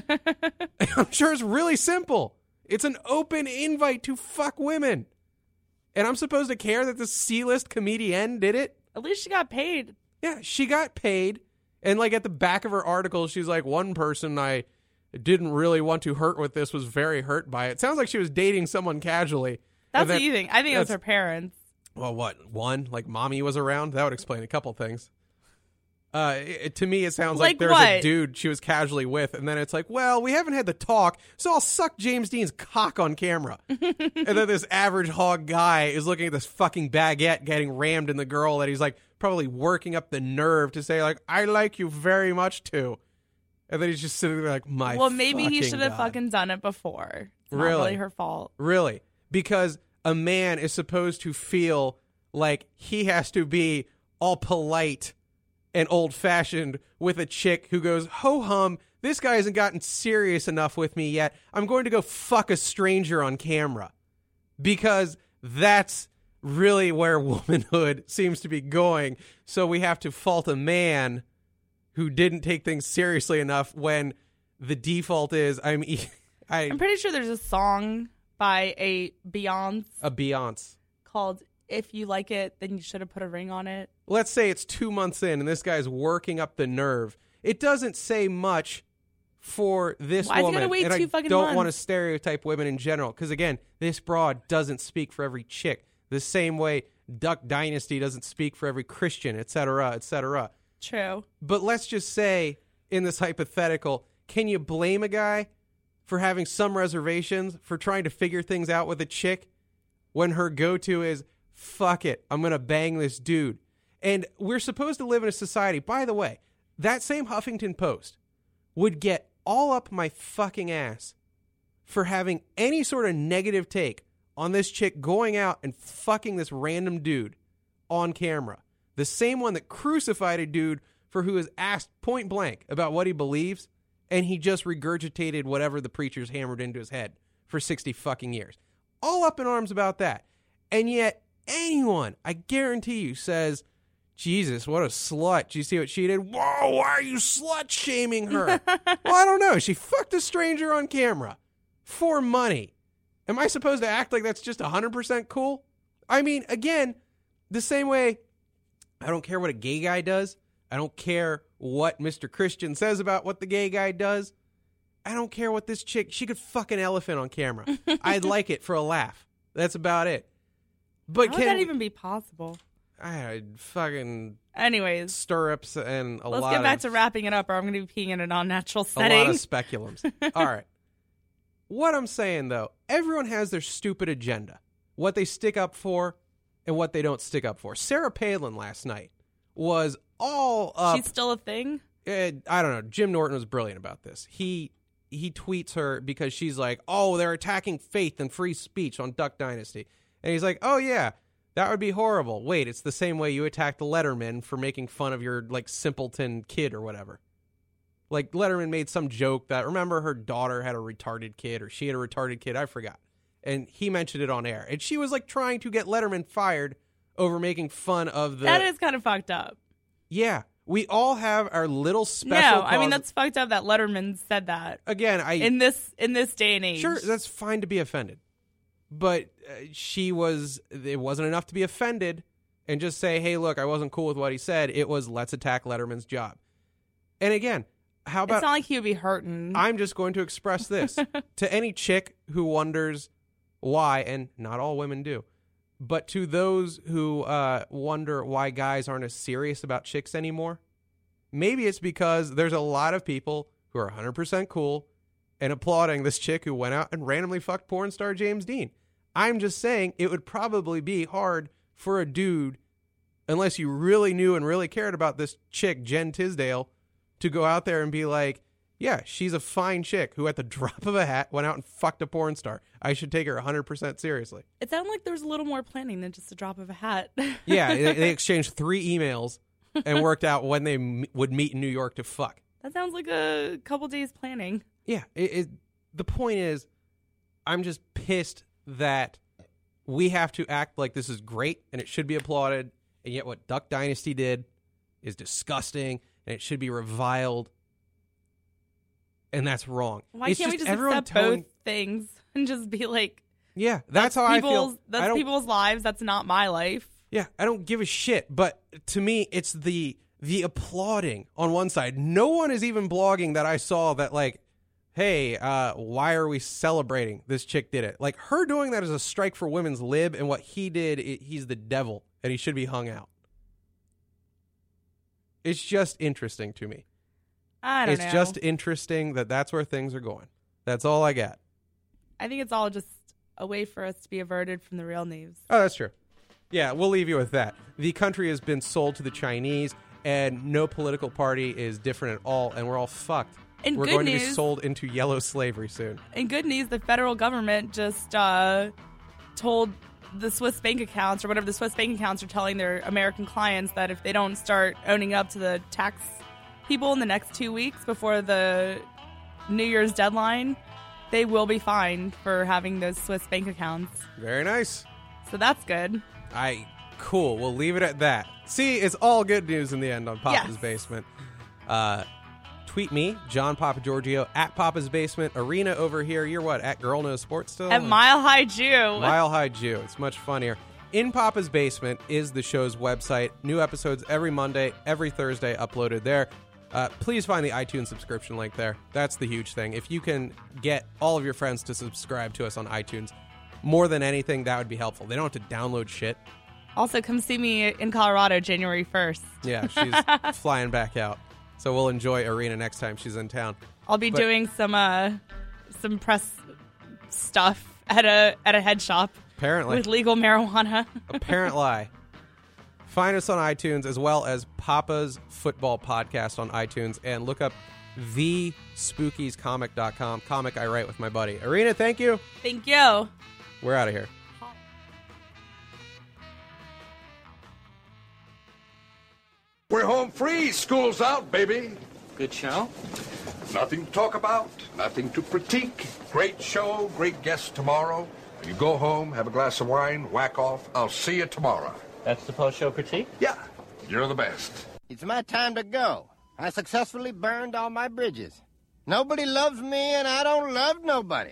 I'm sure it's really simple. It's an open invite to fuck women. And I'm supposed to care that this C-list comedian did it? At least she got paid. Yeah, she got paid. And like at the back of her article, she's like, one person I didn't really want to hurt with this was very hurt by it. Sounds like she was dating someone casually. That's what you think. I think it was her parents. Well, what? One? Like mommy was around? That would explain a couple things. Uh, it, to me, it sounds like, Like there's what? a dude she was casually with, and then it's like, well, we haven't had the talk, so I'll suck James Dean's cock on camera. And then this average hog guy is looking at this fucking baguette getting rammed in the girl that he's like probably working up the nerve to say like, I like you very much too. And then he's just sitting there like, my Well, maybe he fucking should have God. fucking done it before. It's not Really? really her fault. Really? Because a man is supposed to feel like he has to be all polite and old-fashioned with a chick who goes, ho-hum, this guy hasn't gotten serious enough with me yet. I'm going to go fuck a stranger on camera. Because that's really where womanhood seems to be going. So we have to fault a man who didn't take things seriously enough when the default is, I'm... E- I, I'm pretty sure there's a song by a Beyonce a Beyonce. called If You Like It, Then You Should Have Put a Ring on It. Let's say it's two months in and this guy's working up the nerve. It doesn't say much for this Why is he woman. gonna wait and two I fucking don't months? want to stereotype women in general. Because again, this broad doesn't speak for every chick. The same way Duck Dynasty doesn't speak for every Christian, et cetera, et cetera. True. But let's just say, in this hypothetical, can you blame a guy for having some reservations, for trying to figure things out with a chick, when her go-to is, fuck it, I'm going to bang this dude? And we're supposed to live in a society, by the way, that same Huffington Post would get all up my fucking ass for having any sort of negative take on this chick going out and fucking this random dude on camera. The same one that crucified a dude for who was asked point blank about what he believes, and he just regurgitated whatever the preachers hammered into his head for sixty fucking years. All up in arms about that. And yet, anyone, I guarantee you, says, Jesus, what a slut. Do you see what she did? Whoa, why are you slut-shaming her? Well, I don't know. She fucked a stranger on camera for money. Am I supposed to act like that's just one hundred percent cool? I mean, again, the same way I don't care what a gay guy does. I don't care what Mister Christian says about what the gay guy does. I don't care what this chick, she could fuck an elephant on camera. I'd like it for a laugh. That's about it. But How can would that even be possible? I fucking Anyways, stirrups and a let's lot get back of, to wrapping it up or I'm going to be peeing in a non-natural a lot setting. of speculums. All right. What I'm saying, though, everyone has their stupid agenda. What they stick up for and what they don't stick up for. Sarah Palin last night was all up. She's still a thing? Uh, I don't know. Jim Norton was brilliant about this. He he tweets her because she's like, oh, they're attacking faith and free speech on Duck Dynasty. And he's like, oh, yeah, that would be horrible. Wait, it's the same way you attacked Letterman for making fun of your, like, simpleton kid or whatever. Like, Letterman made some joke that, remember, her daughter had a retarded kid or she had a retarded kid. I forgot. And he mentioned it on air. And she was, like, trying to get Letterman fired over making fun of the... That is kind of fucked up. Yeah. We all have our little special No, I mean, cause- that's fucked up that Letterman said that. Again, I... In this in this day and age. Sure, that's fine to be offended. But uh, she was... It wasn't enough to be offended and just say, hey, look, I wasn't cool with what he said. It was, let's attack Letterman's job. And again, how about... It's not like he would be hurting. I'm just going to express this to any chick who wonders why, and not all women do, but to those who uh, wonder why guys aren't as serious about chicks anymore, maybe it's because there's a lot of people who are one hundred percent cool and applauding this chick who went out and randomly fucked porn star James Dean. I'm just saying it would probably be hard for a dude, unless you really knew and really cared about this chick, Jen Tisdale, to go out there and be like, yeah, she's a fine chick who at the drop of a hat went out and fucked a porn star. I should take her one hundred percent seriously. It sounded like there was a little more planning than just a drop of a hat. Yeah, they, they exchanged three emails and worked out when they m- would meet in New York to fuck. That sounds like a couple days planning. Yeah. It, it, the point is, I'm just pissed that we have to act like this is great and it should be applauded, and yet what Duck Dynasty did is disgusting and it should be reviled, and that's wrong. Why it's can't just we just everyone accept telling, both things and just be like, yeah, that's, that's how I feel. That's I people's lives. That's not my life. Yeah, I don't give a shit. But to me, it's the the applauding on one side. No one is even blogging that I saw that, like, hey, uh, why are we celebrating? This chick did it. Like, her doing that is a strike for women's lib, and what he did, it, he's the devil, and he should be hung out. It's just interesting to me. I don't it's know. It's just interesting that that's where things are going. That's all I got. I think it's all just a way for us to be averted from the real news. Oh, that's true. Yeah, we'll leave you with that. The country has been sold to the Chinese, and no political party is different at all, and we're all fucked. In we're good going news, to be sold into yellow slavery soon. In good news, the federal government just uh, told the Swiss bank accounts, or whatever the Swiss bank accounts are telling their American clients, that if they don't start owning up to the tax people in the next two weeks before the New Year's deadline, they will be fined for having those Swiss bank accounts. Very nice. So that's good. I cool. We'll leave it at that. See, it's all good news in the end on Papa's Yes. Basement. Uh, tweet me, John Papa Giorgio, at Papa's Basement. Arena over here. You're what? At Girl Knows Sports still? At Mile High Jew. Mile High Jew. It's much funnier. In Papa's Basement is the show's website. New episodes every Monday, every Thursday uploaded there. Uh, please find the iTunes subscription link there. That's the huge thing. If you can get all of your friends to subscribe to us on iTunes, more than anything, that would be helpful. They don't have to download shit. Also, come see me in Colorado January first. Yeah, she's flying back out. So we'll enjoy Arena next time she's in town. I'll be But- doing some uh, some press stuff at a at a head shop Apparently. with legal marijuana. Apparent lie. Find us on iTunes as well as Papa's Football Podcast on iTunes, and look up the spookies comic dot com, comic I write with my buddy. Arena, thank you. Thank you. We're out of here. We're home free. School's out, baby. Good show? Nothing to talk about, nothing to critique. Great show, great guests tomorrow. You go home, have a glass of wine, whack off. I'll see you tomorrow. That's the post-show critique? Yeah, you're the best. It's my time to go. I successfully burned all my bridges. Nobody loves me, and I don't love nobody.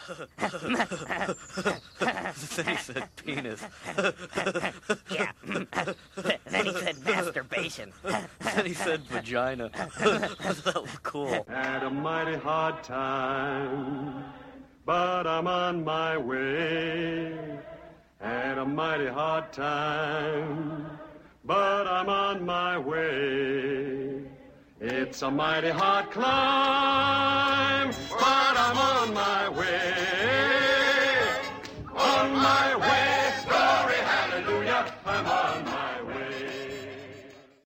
Then he said penis. Yeah. Then he said masturbation. Then he said vagina. That was cool. Had a mighty hard time, but I'm on my way. Had a mighty hard time, but I'm on my way. It's a mighty hard climb, but I'm on my way. On my way, glory, hallelujah, I'm on my way.